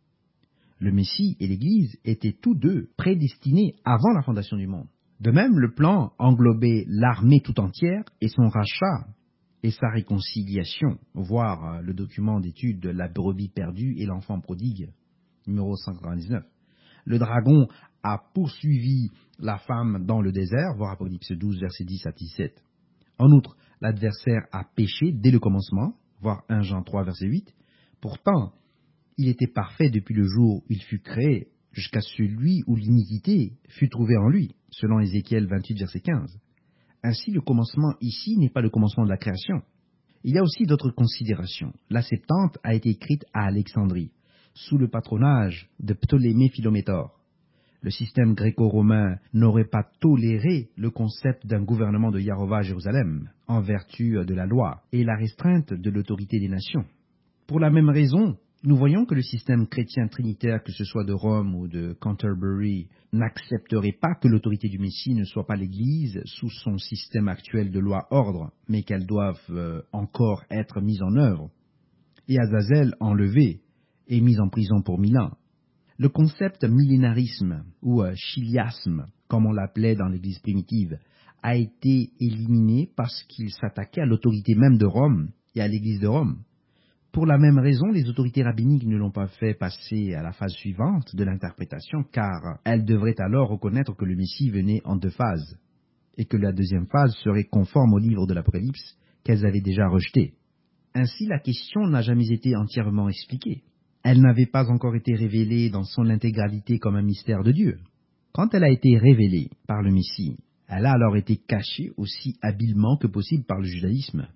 Le Messie et l'Église étaient tous deux prédestinés avant la fondation du monde. De même, le plan englobait l'armée tout entière et son rachat et sa réconciliation, voir le document d'étude de la brebis perdue et l'enfant prodigue, numéro 199. Le dragon a poursuivi la femme dans le désert, voir Apocalypse 12, versets 10 à 17. En outre, l'adversaire a péché dès le commencement, voir 1 Jean 3, verset 8. Pourtant, il était parfait depuis le jour où il fut créé, jusqu'à celui où l'iniquité fut trouvée en lui, selon Ézéchiel 28, verset 15. Ainsi, le commencement ici n'est pas le commencement de la création. Il y a aussi d'autres considérations. La Septante a été écrite à Alexandrie, sous le patronage de Ptolémée Philométor. Le système gréco-romain n'aurait pas toléré le concept d'un gouvernement de Yahovah à Jérusalem, en vertu de la loi et la restreinte de l'autorité des nations. Pour la même raison, nous voyons que le système chrétien trinitaire, que ce soit de Rome ou de Canterbury, n'accepterait pas que l'autorité du Messie ne soit pas l'Église sous son système actuel de loi-ordre, mais qu'elles doivent encore être mises en œuvre, et Azazel enlevé et mis en prison pour 1000 ans. Le concept millénarisme ou chiliasme, comme on l'appelait dans l'Église primitive, a été éliminé parce qu'il s'attaquait à l'autorité même de Rome et à l'Église de Rome. Pour la même raison, les autorités rabbiniques ne l'ont pas fait passer à la phase suivante de l'interprétation, car elles devraient alors reconnaître que le Messie venait en 2 phases, et que la deuxième phase serait conforme au livre de l'Apocalypse qu'elles avaient déjà rejeté. Ainsi, la question n'a jamais été entièrement expliquée. Elle n'avait pas encore été révélée dans son intégralité comme un mystère de Dieu. Quand elle a été révélée par le Messie, elle a alors été cachée aussi habilement que possible par le judaïsme.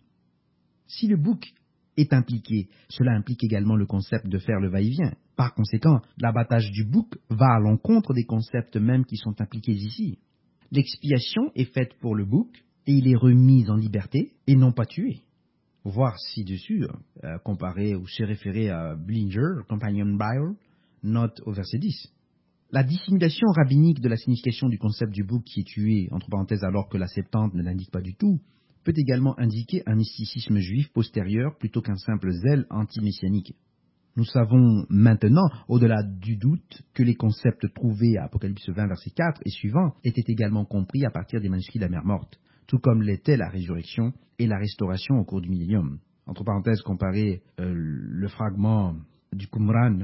Si le bouc est impliqué, cela implique également le concept de faire le va-et-vient. Par conséquent, l'abattage du bouc va à l'encontre des concepts mêmes qui sont impliqués ici. L'expiation est faite pour le bouc et il est remis en liberté et non pas tué. Voir ci-dessus, comparé ou se référer à Bullinger, Companion Bible, note au verset 10. La dissimulation rabbinique de la signification du concept du bouc qui est tué, entre parenthèses alors que la Septante ne l'indique pas du tout, peut également indiquer un mysticisme juif postérieur plutôt qu'un simple zèle anti-messianique. Nous savons maintenant, au-delà du doute, que les concepts trouvés à Apocalypse 20, verset 4 et suivant étaient également compris à partir des manuscrits de la mer morte, tout comme l'était la résurrection et la restauration au cours du millénium. Entre parenthèses, comparez le fragment du Qumran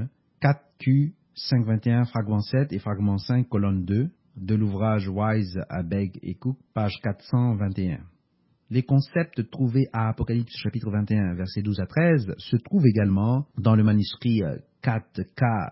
4Q 521, fragment 7 et fragment 5, colonne 2, de l'ouvrage Wise, Abegg et Cook, page 421. Les concepts trouvés à Apocalypse chapitre 21, versets 12 à 13, se trouvent également dans le manuscrit 4K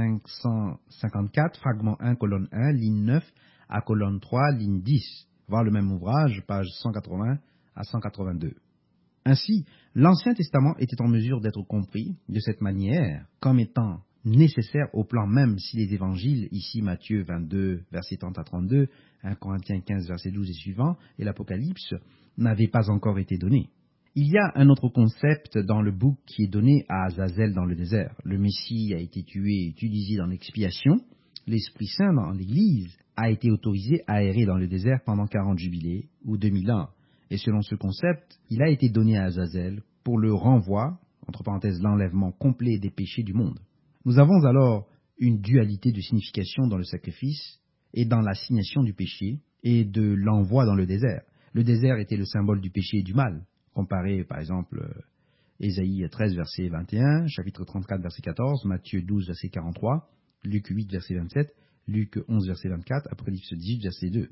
554, fragment 1, colonne 1, ligne 9 à colonne 3, ligne 10, voir le même ouvrage, page 180 à 182. Ainsi, l'Ancien Testament était en mesure d'être compris de cette manière comme étant nécessaire au plan même si les évangiles, ici Matthieu 22, verset 30 à 32, 1 Corinthiens 15, verset 12 et suivant, et l'Apocalypse, n'avaient pas encore été donnés. Il y a un autre concept dans le bouc qui est donné à Azazel dans le désert. Le Messie a été tué et utilisé dans l'expiation. L'Esprit Saint dans l'Église a été autorisé à errer dans le désert pendant 40 jubilés ou 2000 ans. Et selon ce concept, il a été donné à Azazel pour le renvoi, entre parenthèses l'enlèvement complet des péchés du monde. Nous avons alors une dualité de signification dans le sacrifice et dans l'assignation du péché et de l'envoi dans le désert. Le désert était le symbole du péché et du mal. Comparez par exemple Ésaïe 13, verset 21, chapitre 34, verset 14, Matthieu 12, verset 43, Luc 8, verset 27, Luc 11, verset 24, Apocalypse 18, verset 2.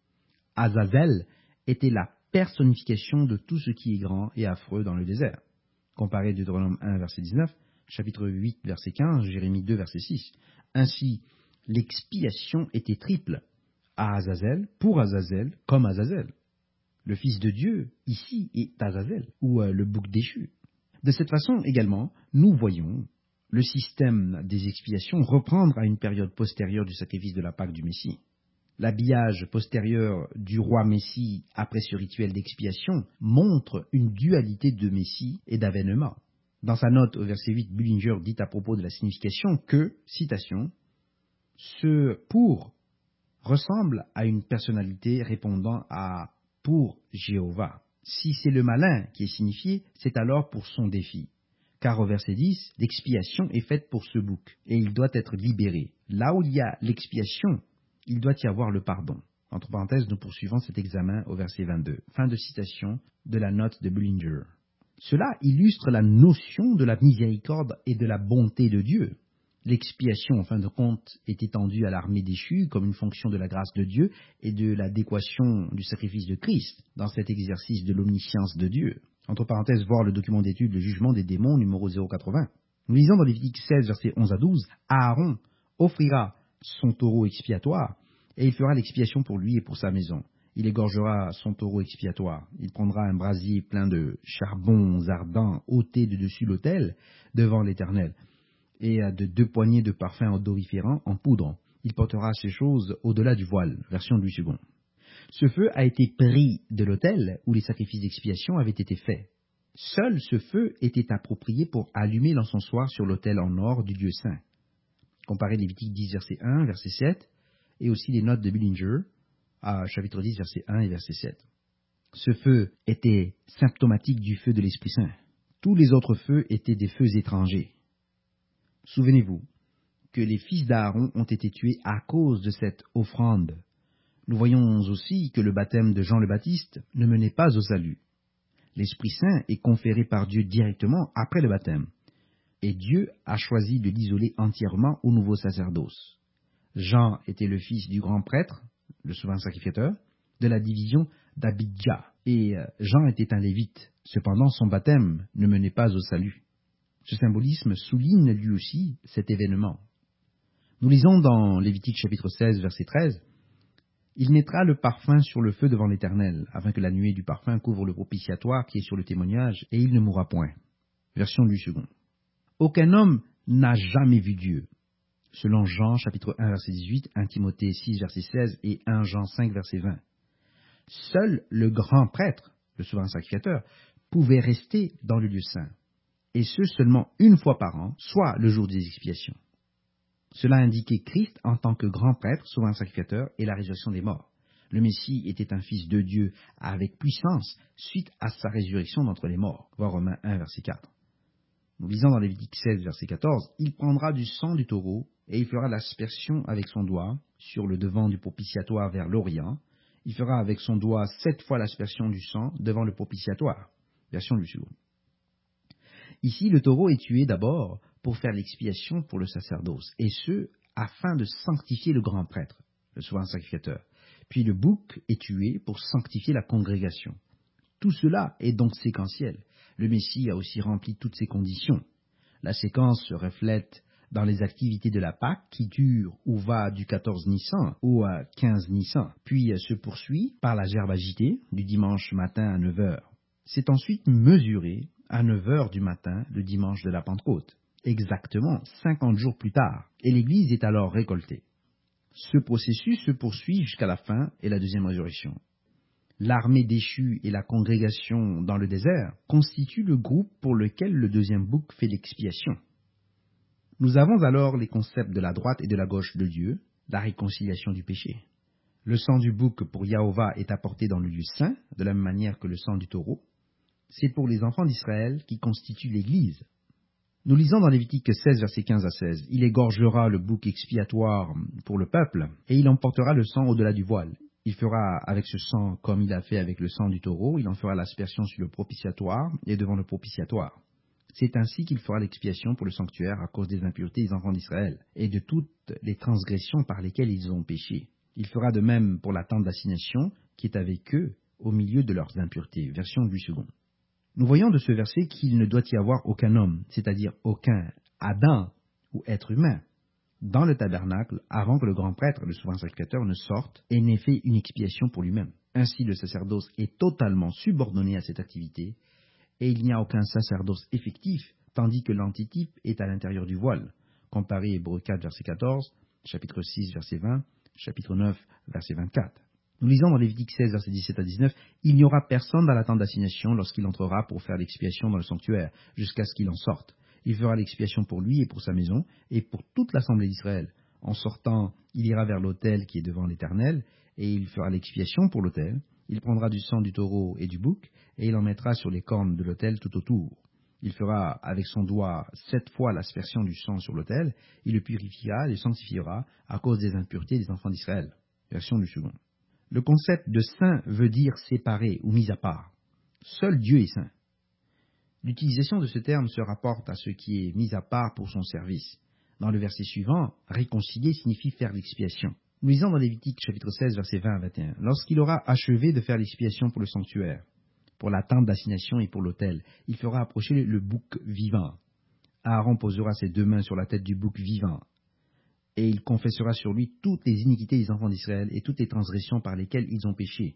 Azazel était la personnification de tout ce qui est grand et affreux dans le désert. Comparez Deutéronome 1, verset 19, chapitre 8, verset 15, Jérémie 2, verset 6. Ainsi, l'expiation était triple à Azazel, pour Azazel, comme Azazel. Le Fils de Dieu, ici, est Azazel, ou le bouc déchu. De cette façon également, nous voyons le système des expiations reprendre à une période postérieure du sacrifice de la Pâque du Messie. L'habillage postérieur du roi Messie après ce rituel d'expiation montre une dualité de Messie et d'avènement. Dans sa note au verset 8, Bullinger dit à propos de la signification que, citation, « ce « pour » ressemble à une personnalité répondant à « pour Jéhovah ». Si c'est le malin qui est signifié, c'est alors pour son défi. Car au verset 10, l'expiation est faite pour ce bouc, et il doit être libéré. Là où il y a l'expiation, il doit y avoir le pardon. Entre parenthèses, nous poursuivons cet examen au verset 22. Fin de citation de la note de Bullinger. Cela illustre la notion de la miséricorde et de la bonté de Dieu. L'expiation, en fin de compte, est étendue à l'armée déchue comme une fonction de la grâce de Dieu et de l'adéquation du sacrifice de Christ dans cet exercice de l'omniscience de Dieu. Entre parenthèses, voir le document d'étude Le jugement des démons, numéro 080. Nous lisons dans Lévitique 16, versets 11 à 12, « Aaron offrira son taureau expiatoire, et il fera l'expiation pour lui et pour sa maison. Il égorgera son taureau expiatoire. Il prendra un brasier plein de charbons ardents ôtés de dessus l'autel devant l'Éternel, et de 2 poignées de parfum odoriférant en poudre. Il portera ces choses au-delà du voile. Version Louis II. Ce feu a été pris de l'autel où les sacrifices d'expiation avaient été faits. Seul ce feu était approprié pour allumer l'encensoir sur l'autel en or du Dieu saint. Comparez Lévitique 10, verset 1, verset 7, et aussi les notes de Bullinger, à chapitre 10, verset 1 et verset 7. Ce feu était symptomatique du feu de l'Esprit Saint. Tous les autres feux étaient des feux étrangers. Souvenez-vous que les fils d'Aaron ont été tués à cause de cette offrande. Nous voyons aussi que le baptême de Jean le Baptiste ne menait pas au salut. L'Esprit Saint est conféré par Dieu directement après le baptême, et Dieu a choisi de l'isoler entièrement au nouveau sacerdoce. Jean était le fils du grand prêtre, le souverain sacrificateur, de la division d'Abidja, et Jean était un lévite. Cependant, son baptême ne menait pas au salut. Ce symbolisme souligne lui aussi cet événement. Nous lisons dans Lévitique chapitre 16, verset 13, « Il mettra le parfum sur le feu devant l'Éternel, afin que la nuée du parfum couvre le propitiatoire qui est sur le témoignage, et il ne mourra point. » Version Louis II. Aucun homme n'a jamais vu Dieu. Selon Jean chapitre 1, verset 18, 1 Timothée 6, verset 16 et 1 Jean 5, verset 20. Seul le grand prêtre, le souverain sacrificateur, pouvait rester dans le lieu saint, et ce seulement une fois par an, soit le jour des expiations. Cela indiquait Christ en tant que grand prêtre, souverain sacrificateur, et la résurrection des morts. Le Messie était un fils de Dieu avec puissance suite à sa résurrection d'entre les morts. Voir Romains 1, verset 4. Nous lisons dans Lévitique 16, verset 14, « Il prendra du sang du taureau, et il fera l'aspersion avec son doigt sur le devant du propitiatoire vers l'Orient. Il fera avec son doigt 7 fois l'aspersion du sang devant le propitiatoire. » Version Louis II. Ici, le taureau est tué d'abord pour faire l'expiation pour le sacerdoce, et ce, afin de sanctifier le grand prêtre, le souverain sacrificateur. Puis le bouc est tué pour sanctifier la congrégation. Tout cela est donc séquentiel. Le Messie a aussi rempli toutes ces conditions. La séquence se reflète dans les activités de la Pâque qui dure ou va du 14 Nissan au 15 Nissan, puis se poursuit par la gerbe agitée du dimanche matin à 9 heures. C'est ensuite mesuré à 9 heures du matin le dimanche de la Pentecôte, exactement 50 jours plus tard, et l'Église est alors récoltée. Ce processus se poursuit jusqu'à la fin et la deuxième résurrection. L'armée déchue et la congrégation dans le désert constituent le groupe pour lequel le deuxième bouc fait l'expiation. Nous avons alors les concepts de la droite et de la gauche de Dieu, la réconciliation du péché. Le sang du bouc pour Yahovah est apporté dans le lieu saint, de la même manière que le sang du taureau. C'est pour les enfants d'Israël qui constituent l'Église. Nous lisons dans Lévitique 16, versets 15 à 16, « Il égorgera le bouc expiatoire pour le peuple, et il emportera le sang au-delà du voile. Il fera avec ce sang comme il a fait avec le sang du taureau, il en fera l'aspersion sur le propitiatoire et devant le propitiatoire. C'est ainsi qu'il fera l'expiation pour le sanctuaire à cause des impuretés des enfants d'Israël et de toutes les transgressions par lesquelles ils ont péché. Il fera de même pour la tente d'assignation qui est avec eux au milieu de leurs impuretés. » Version Louis II. Nous voyons de ce verset qu'il ne doit y avoir aucun homme, c'est-à-dire aucun Adam ou être humain, dans le tabernacle avant que le grand prêtre, le souverain sacrificateur, ne sorte et n'ait fait une expiation pour lui-même. Ainsi, le sacerdoce est totalement subordonné à cette activité, et il n'y a aucun sacerdoce effectif, tandis que l'antitype est à l'intérieur du voile. Comparez Hébreux 4, verset 14, chapitre 6, verset 20, chapitre 9, verset 24. Nous lisons dans Lévitique 16, verset 17 à 19, « Il n'y aura personne dans la tente d'assignation lorsqu'il entrera pour faire l'expiation dans le sanctuaire, jusqu'à ce qu'il en sorte. Il fera l'expiation pour lui et pour sa maison, et pour toute l'assemblée d'Israël. En sortant, il ira vers l'autel qui est devant l'Éternel, et il fera l'expiation pour l'autel. Il prendra du sang du taureau et du bouc, et il en mettra sur les cornes de l'autel tout autour. Il fera avec son doigt 7 fois l'aspersion du sang sur l'autel, il le purifiera et le sanctifiera à cause des impuretés des enfants d'Israël. » Version du second. Le concept de saint veut dire séparé ou mis à part. Seul Dieu est saint. L'utilisation de ce terme se rapporte à ce qui est mis à part pour son service. Dans le verset suivant, réconcilier signifie faire l'expiation. Nous lisons dans Lévitique chapitre 16, versets 20 à 21. « Lorsqu'il aura achevé de faire l'expiation pour le sanctuaire, pour la tente d'assignation et pour l'autel, il fera approcher le bouc vivant. Aaron posera ses 2 mains sur la tête du bouc vivant, et il confessera sur lui toutes les iniquités des enfants d'Israël et toutes les transgressions par lesquelles ils ont péché.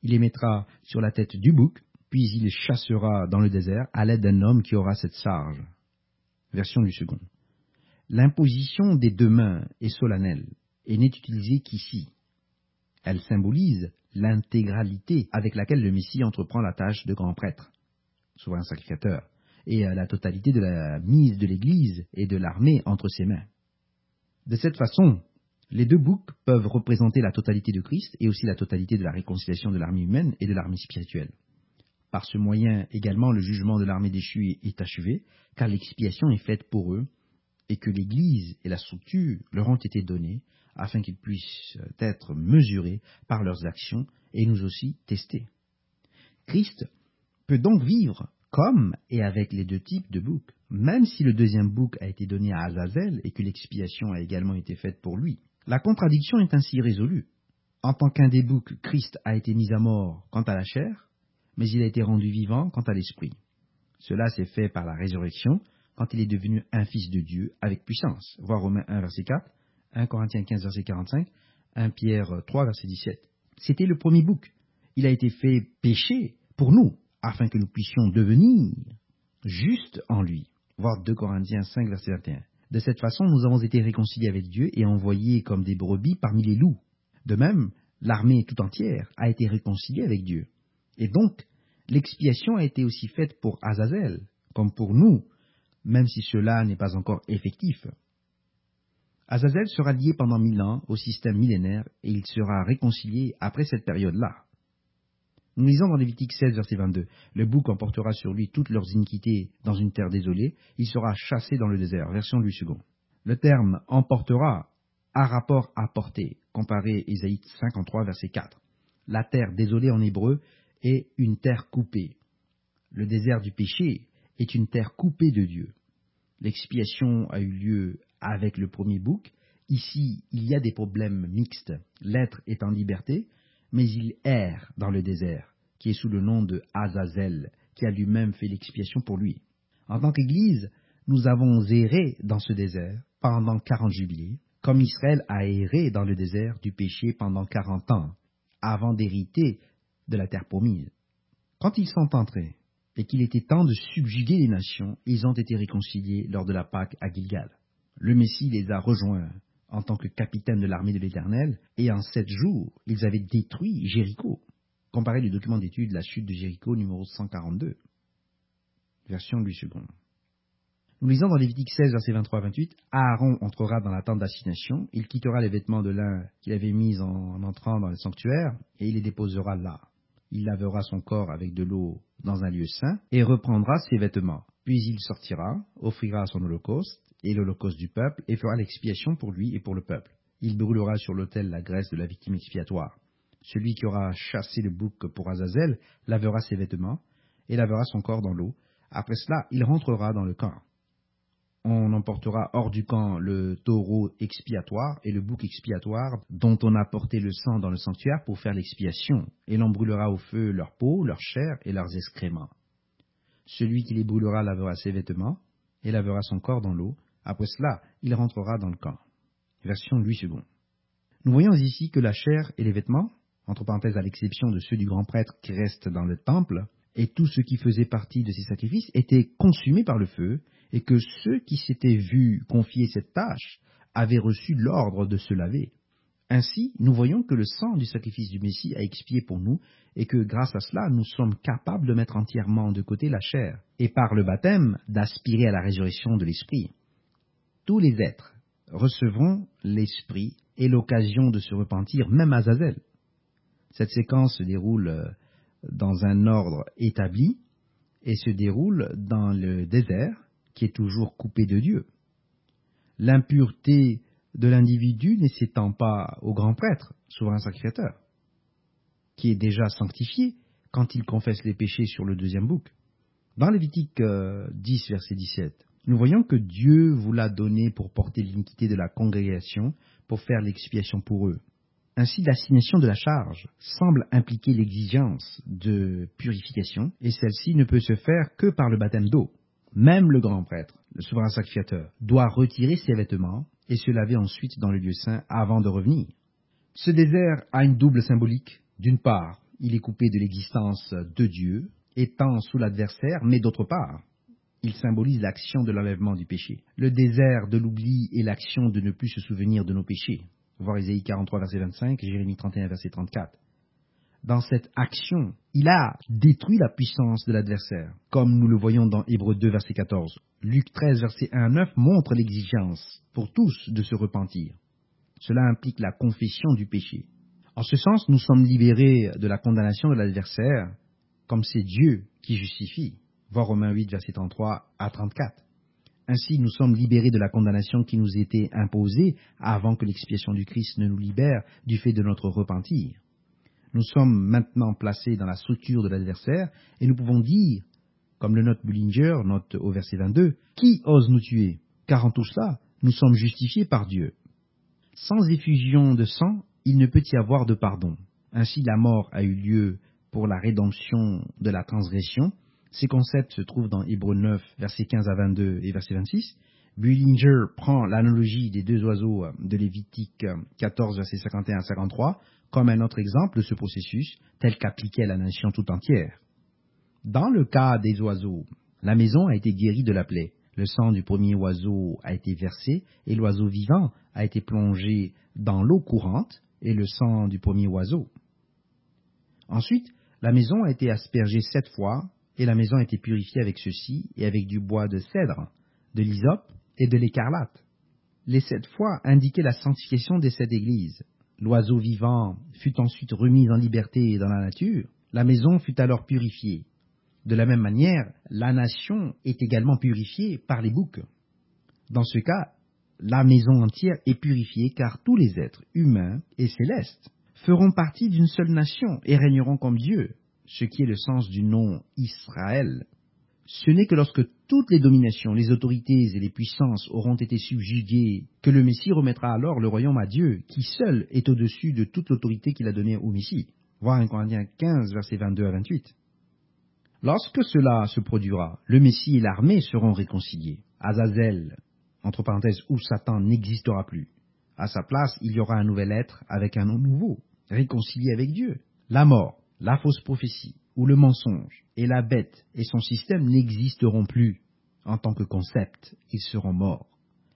Il les mettra sur la tête du bouc, puis il les chassera dans le désert à l'aide d'un homme qui aura cette charge. Version du second. L'imposition des deux mains est solennelle et n'est utilisée qu'ici. Elle symbolise l'intégralité avec laquelle le Messie entreprend la tâche de grand prêtre, souverain sacrificateur, et la totalité de la mise de l'Église et de l'armée entre ses mains. De cette façon, les deux boucs peuvent représenter la totalité de Christ et aussi la totalité de la réconciliation de l'armée humaine et de l'armée spirituelle. Par ce moyen également, le jugement de l'armée déchue est achevé, car l'expiation est faite pour eux, et que l'Église et la structure leur ont été données, afin qu'ils puissent être mesurés par leurs actions et nous aussi testés. Christ peut donc vivre comme et avec les deux types de boucs, même si le deuxième bouc a été donné à Azazel et que l'expiation a également été faite pour lui. La contradiction est ainsi résolue. En tant qu'un des boucs, Christ a été mis à mort quant à la chair, mais il a été rendu vivant quant à l'esprit. Cela s'est fait par la résurrection, quand il est devenu un fils de Dieu avec puissance. Voir Romains 1, verset 4, 1 Corinthiens 15, verset 45, 1 Pierre 3, verset 17. C'était le premier bouc. Il a été fait péché pour nous, afin que nous puissions devenir justes en lui. Voir 2 Corinthiens 5, verset 21. De cette façon, nous avons été réconciliés avec Dieu et envoyés comme des brebis parmi les loups. De même, l'armée tout entière a été réconciliée avec Dieu. Et donc, l'expiation a été aussi faite pour Azazel, comme pour nous, même si cela n'est pas encore effectif. Azazel sera lié pendant 1000 ans au système millénaire et il sera réconcilié après cette période-là. Nous lisons dans Lévitique 16, verset 22, « Le bouc emportera sur lui toutes leurs iniquités dans une terre désolée, il sera chassé dans le désert. » Version Louis II. Le terme « emportera » a rapport à porter, comparé Ésaïe 53, verset 4. La terre désolée en hébreu est une terre coupée. Le désert du péché est une terre coupée de Dieu. L'expiation a eu lieu avec le premier bouc. Ici, il y a des problèmes mixtes. L'être est en liberté, mais il erre dans le désert, qui est sous le nom de Azazel, qui a lui-même fait l'expiation pour lui. En tant qu'Église, nous avons erré dans ce désert pendant 40 jubilés, comme Israël a erré dans le désert du péché pendant 40 ans, avant d'hériter de la terre promise. Quand ils sont entrés, et qu'il était temps de subjuguer les nations, ils ont été réconciliés lors de la Pâque à Gilgal. Le Messie les a rejoints en tant que capitaine de l'armée de l'Éternel, et en 7 jours, ils avaient détruit Jéricho. Comparez le document d'étude La chute de Jéricho, numéro 142. Version Louis II. Nous lisons dans Lévitique 16, verset 23 à 28, « Aaron entrera dans la tente d'assignation, il quittera les vêtements de lin qu'il avait mis en entrant dans le sanctuaire, et il les déposera là. Il lavera son corps avec de l'eau dans un lieu saint, et reprendra ses vêtements. Puis il sortira, offrira son holocauste, et l'holocauste du peuple, et fera l'expiation pour lui et pour le peuple. Il brûlera sur l'autel la graisse de la victime expiatoire. Celui qui aura chassé le bouc pour Azazel lavera ses vêtements, et lavera son corps dans l'eau. Après cela, il rentrera dans le camp. On emportera hors du camp le taureau expiatoire et le bouc expiatoire dont on a porté le sang dans le sanctuaire pour faire l'expiation, et l'on brûlera au feu leur peau, leur chair et leurs excréments. Celui qui les brûlera lavera ses vêtements et lavera son corps dans l'eau. Après cela, il rentrera dans le camp. Version Louis II. Nous voyons ici que la chair et les vêtements, entre parenthèses à l'exception de ceux du grand prêtre qui restent dans le temple, et tout ce qui faisait partie de ces sacrifices, étaient consumés par le feu, et que ceux qui s'étaient vus confier cette tâche avaient reçu l'ordre de se laver. Ainsi, nous voyons que le sang du sacrifice du Messie a expié pour nous, et que grâce à cela, nous sommes capables de mettre entièrement de côté la chair, et par le baptême, d'aspirer à la résurrection de l'esprit. Tous les êtres recevront l'esprit et l'occasion de se repentir, même Azazel. Cette séquence se déroule dans un ordre établi, et se déroule dans le désert, qui est toujours coupé de Dieu. L'impureté de l'individu ne s'étend pas au grand prêtre, souverain sacrificateur, qui est déjà sanctifié quand il confesse les péchés sur le deuxième bouc. Dans Lévitique 10, verset 17, nous voyons que Dieu vous l'a donné pour porter l'iniquité de la congrégation, pour faire l'expiation pour eux. Ainsi, l'assignation de la charge semble impliquer l'exigence de purification, et celle-ci ne peut se faire que par le baptême d'eau. Même le grand prêtre, le souverain sacrificateur, doit retirer ses vêtements et se laver ensuite dans le lieu saint avant de revenir. Ce désert a une double symbolique. D'une part, il est coupé de l'existence de Dieu, étant sous l'adversaire, mais d'autre part, il symbolise l'action de l'enlèvement du péché. Le désert de l'oubli est l'action de ne plus se souvenir de nos péchés. Voir Ésaïe 43, verset 25, Jérémie 31, verset 34. Dans cette action, il a détruit la puissance de l'adversaire, comme nous le voyons dans Hébreux 2, verset 14. Luc 13, verset 1 à 9 montre l'exigence pour tous de se repentir. Cela implique la confession du péché. En ce sens, nous sommes libérés de la condamnation de l'adversaire, comme c'est Dieu qui justifie. Voir Romains 8, verset 33 à 34. Ainsi, nous sommes libérés de la condamnation qui nous était imposée avant que l'expiation du Christ ne nous libère du fait de notre repentir. Nous sommes maintenant placés dans la structure de l'adversaire et nous pouvons dire, comme le note Bullinger, note au verset 22, « Qui ose nous tuer? Car en tout cela, nous sommes justifiés par Dieu. » Sans effusion de sang, il ne peut y avoir de pardon. Ainsi, la mort a eu lieu pour la rédemption de la transgression. Ces concepts se trouvent dans Hébreux 9, versets 15 à 22 et verset 26. Bullinger prend l'analogie des deux oiseaux de Lévitique 14, versets 51 à 53, comme un autre exemple de ce processus, tel qu'appliqué à la nation tout entière. Dans le cas des oiseaux, la maison a été guérie de la plaie. Le sang du premier oiseau a été versé et l'oiseau vivant a été plongé dans l'eau courante et le sang du premier oiseau. Ensuite, la maison a été aspergée 7 fois et la maison a été purifiée avec ceci et avec du bois de cèdre, de l'hysope et de l'écarlate. Les 7 fois indiquaient la sanctification de cette église. L'oiseau vivant fut ensuite remis en liberté dans la nature. La maison fut alors purifiée. De la même manière, la nation est également purifiée par les boucs. Dans ce cas, la maison entière est purifiée car tous les êtres humains et célestes feront partie d'une seule nation et régneront comme Dieu, ce qui est le sens du nom Israël. Ce n'est que lorsque toutes les dominations, les autorités et les puissances auront été subjuguées que le Messie remettra alors le royaume à Dieu, qui seul est au-dessus de toute l'autorité qu'il a donnée au Messie. Voir 1 Corinthiens 15, versets 22 à 28. Lorsque cela se produira, le Messie et l'armée seront réconciliés. Azazel, entre parenthèses, où Satan n'existera plus. À sa place, il y aura un nouvel être avec un nom nouveau, réconcilié avec Dieu. La mort, la fausse prophétie, ou le mensonge, et la bête et son système n'existeront plus en tant que concept, ils seront morts,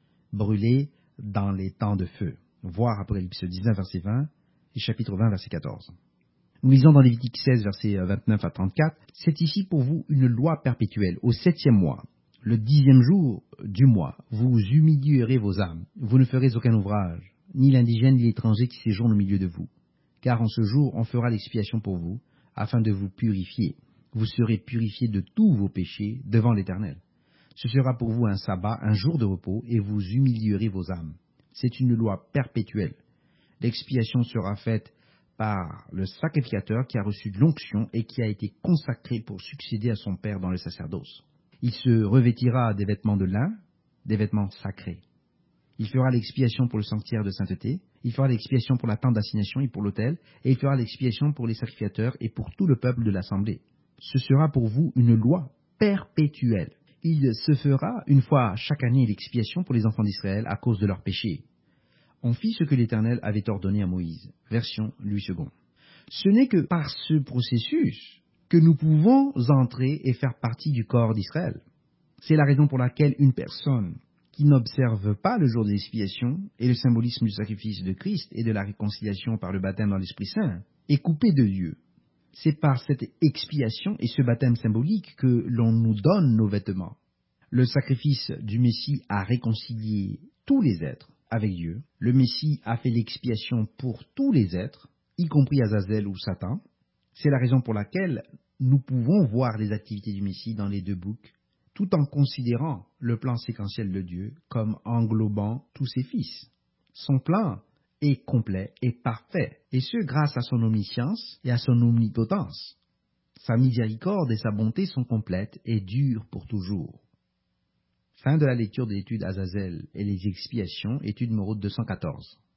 brûlés dans les temps de feu. Voir Apocalypse 19, verset 20, et chapitre 20, verset 14. Nous lisons dans Lévitique 16, versets 29 à 34, « C'est ici pour vous une loi perpétuelle, au 7e mois, le 10e jour du mois, vous humilierez vos âmes, vous ne ferez aucun ouvrage, ni l'indigène ni l'étranger qui séjourne au milieu de vous. Car en ce jour, on fera l'expiation pour vous, afin de vous purifier. Vous serez purifiés de tous vos péchés devant l'Éternel. Ce sera pour vous un sabbat, un jour de repos, et vous humilierez vos âmes. C'est une loi perpétuelle. L'expiation sera faite par le sacrificateur qui a reçu de l'onction et qui a été consacré pour succéder à son Père dans le sacerdoce. Il se revêtira des vêtements de lin, des vêtements sacrés. Il fera l'expiation pour le sanctuaire de sainteté, il fera l'expiation pour la tente d'assignation et pour l'autel, et il fera l'expiation pour les sacrificateurs et pour tout le peuple de l'assemblée. Ce sera pour vous une loi perpétuelle. Il se fera une fois chaque année l'expiation pour les enfants d'Israël à cause de leurs péchés. On fit ce que l'Éternel avait ordonné à Moïse. Version Louis II. Ce n'est que par ce processus que nous pouvons entrer et faire partie du corps d'Israël. C'est la raison pour laquelle une personne qui n'observe pas le jour de l'expiation et le symbolisme du sacrifice de Christ et de la réconciliation par le baptême dans l'Esprit Saint est coupée de Dieu. C'est par cette expiation et ce baptême symbolique que l'on nous donne nos vêtements. Le sacrifice du Messie a réconcilié tous les êtres avec Dieu. Le Messie a fait l'expiation pour tous les êtres, y compris Azazel ou Satan. C'est la raison pour laquelle nous pouvons voir les activités du Messie dans les deux boucs, tout en considérant le plan séquentiel de Dieu comme englobant tous ses fils. Son plan est complet et parfait, et ce grâce à son omniscience et à son omnipotence. Sa miséricorde et sa bonté sont complètes et durent pour toujours. Fin de la lecture de l'étude Azazel et les expiations, étude numéro 214.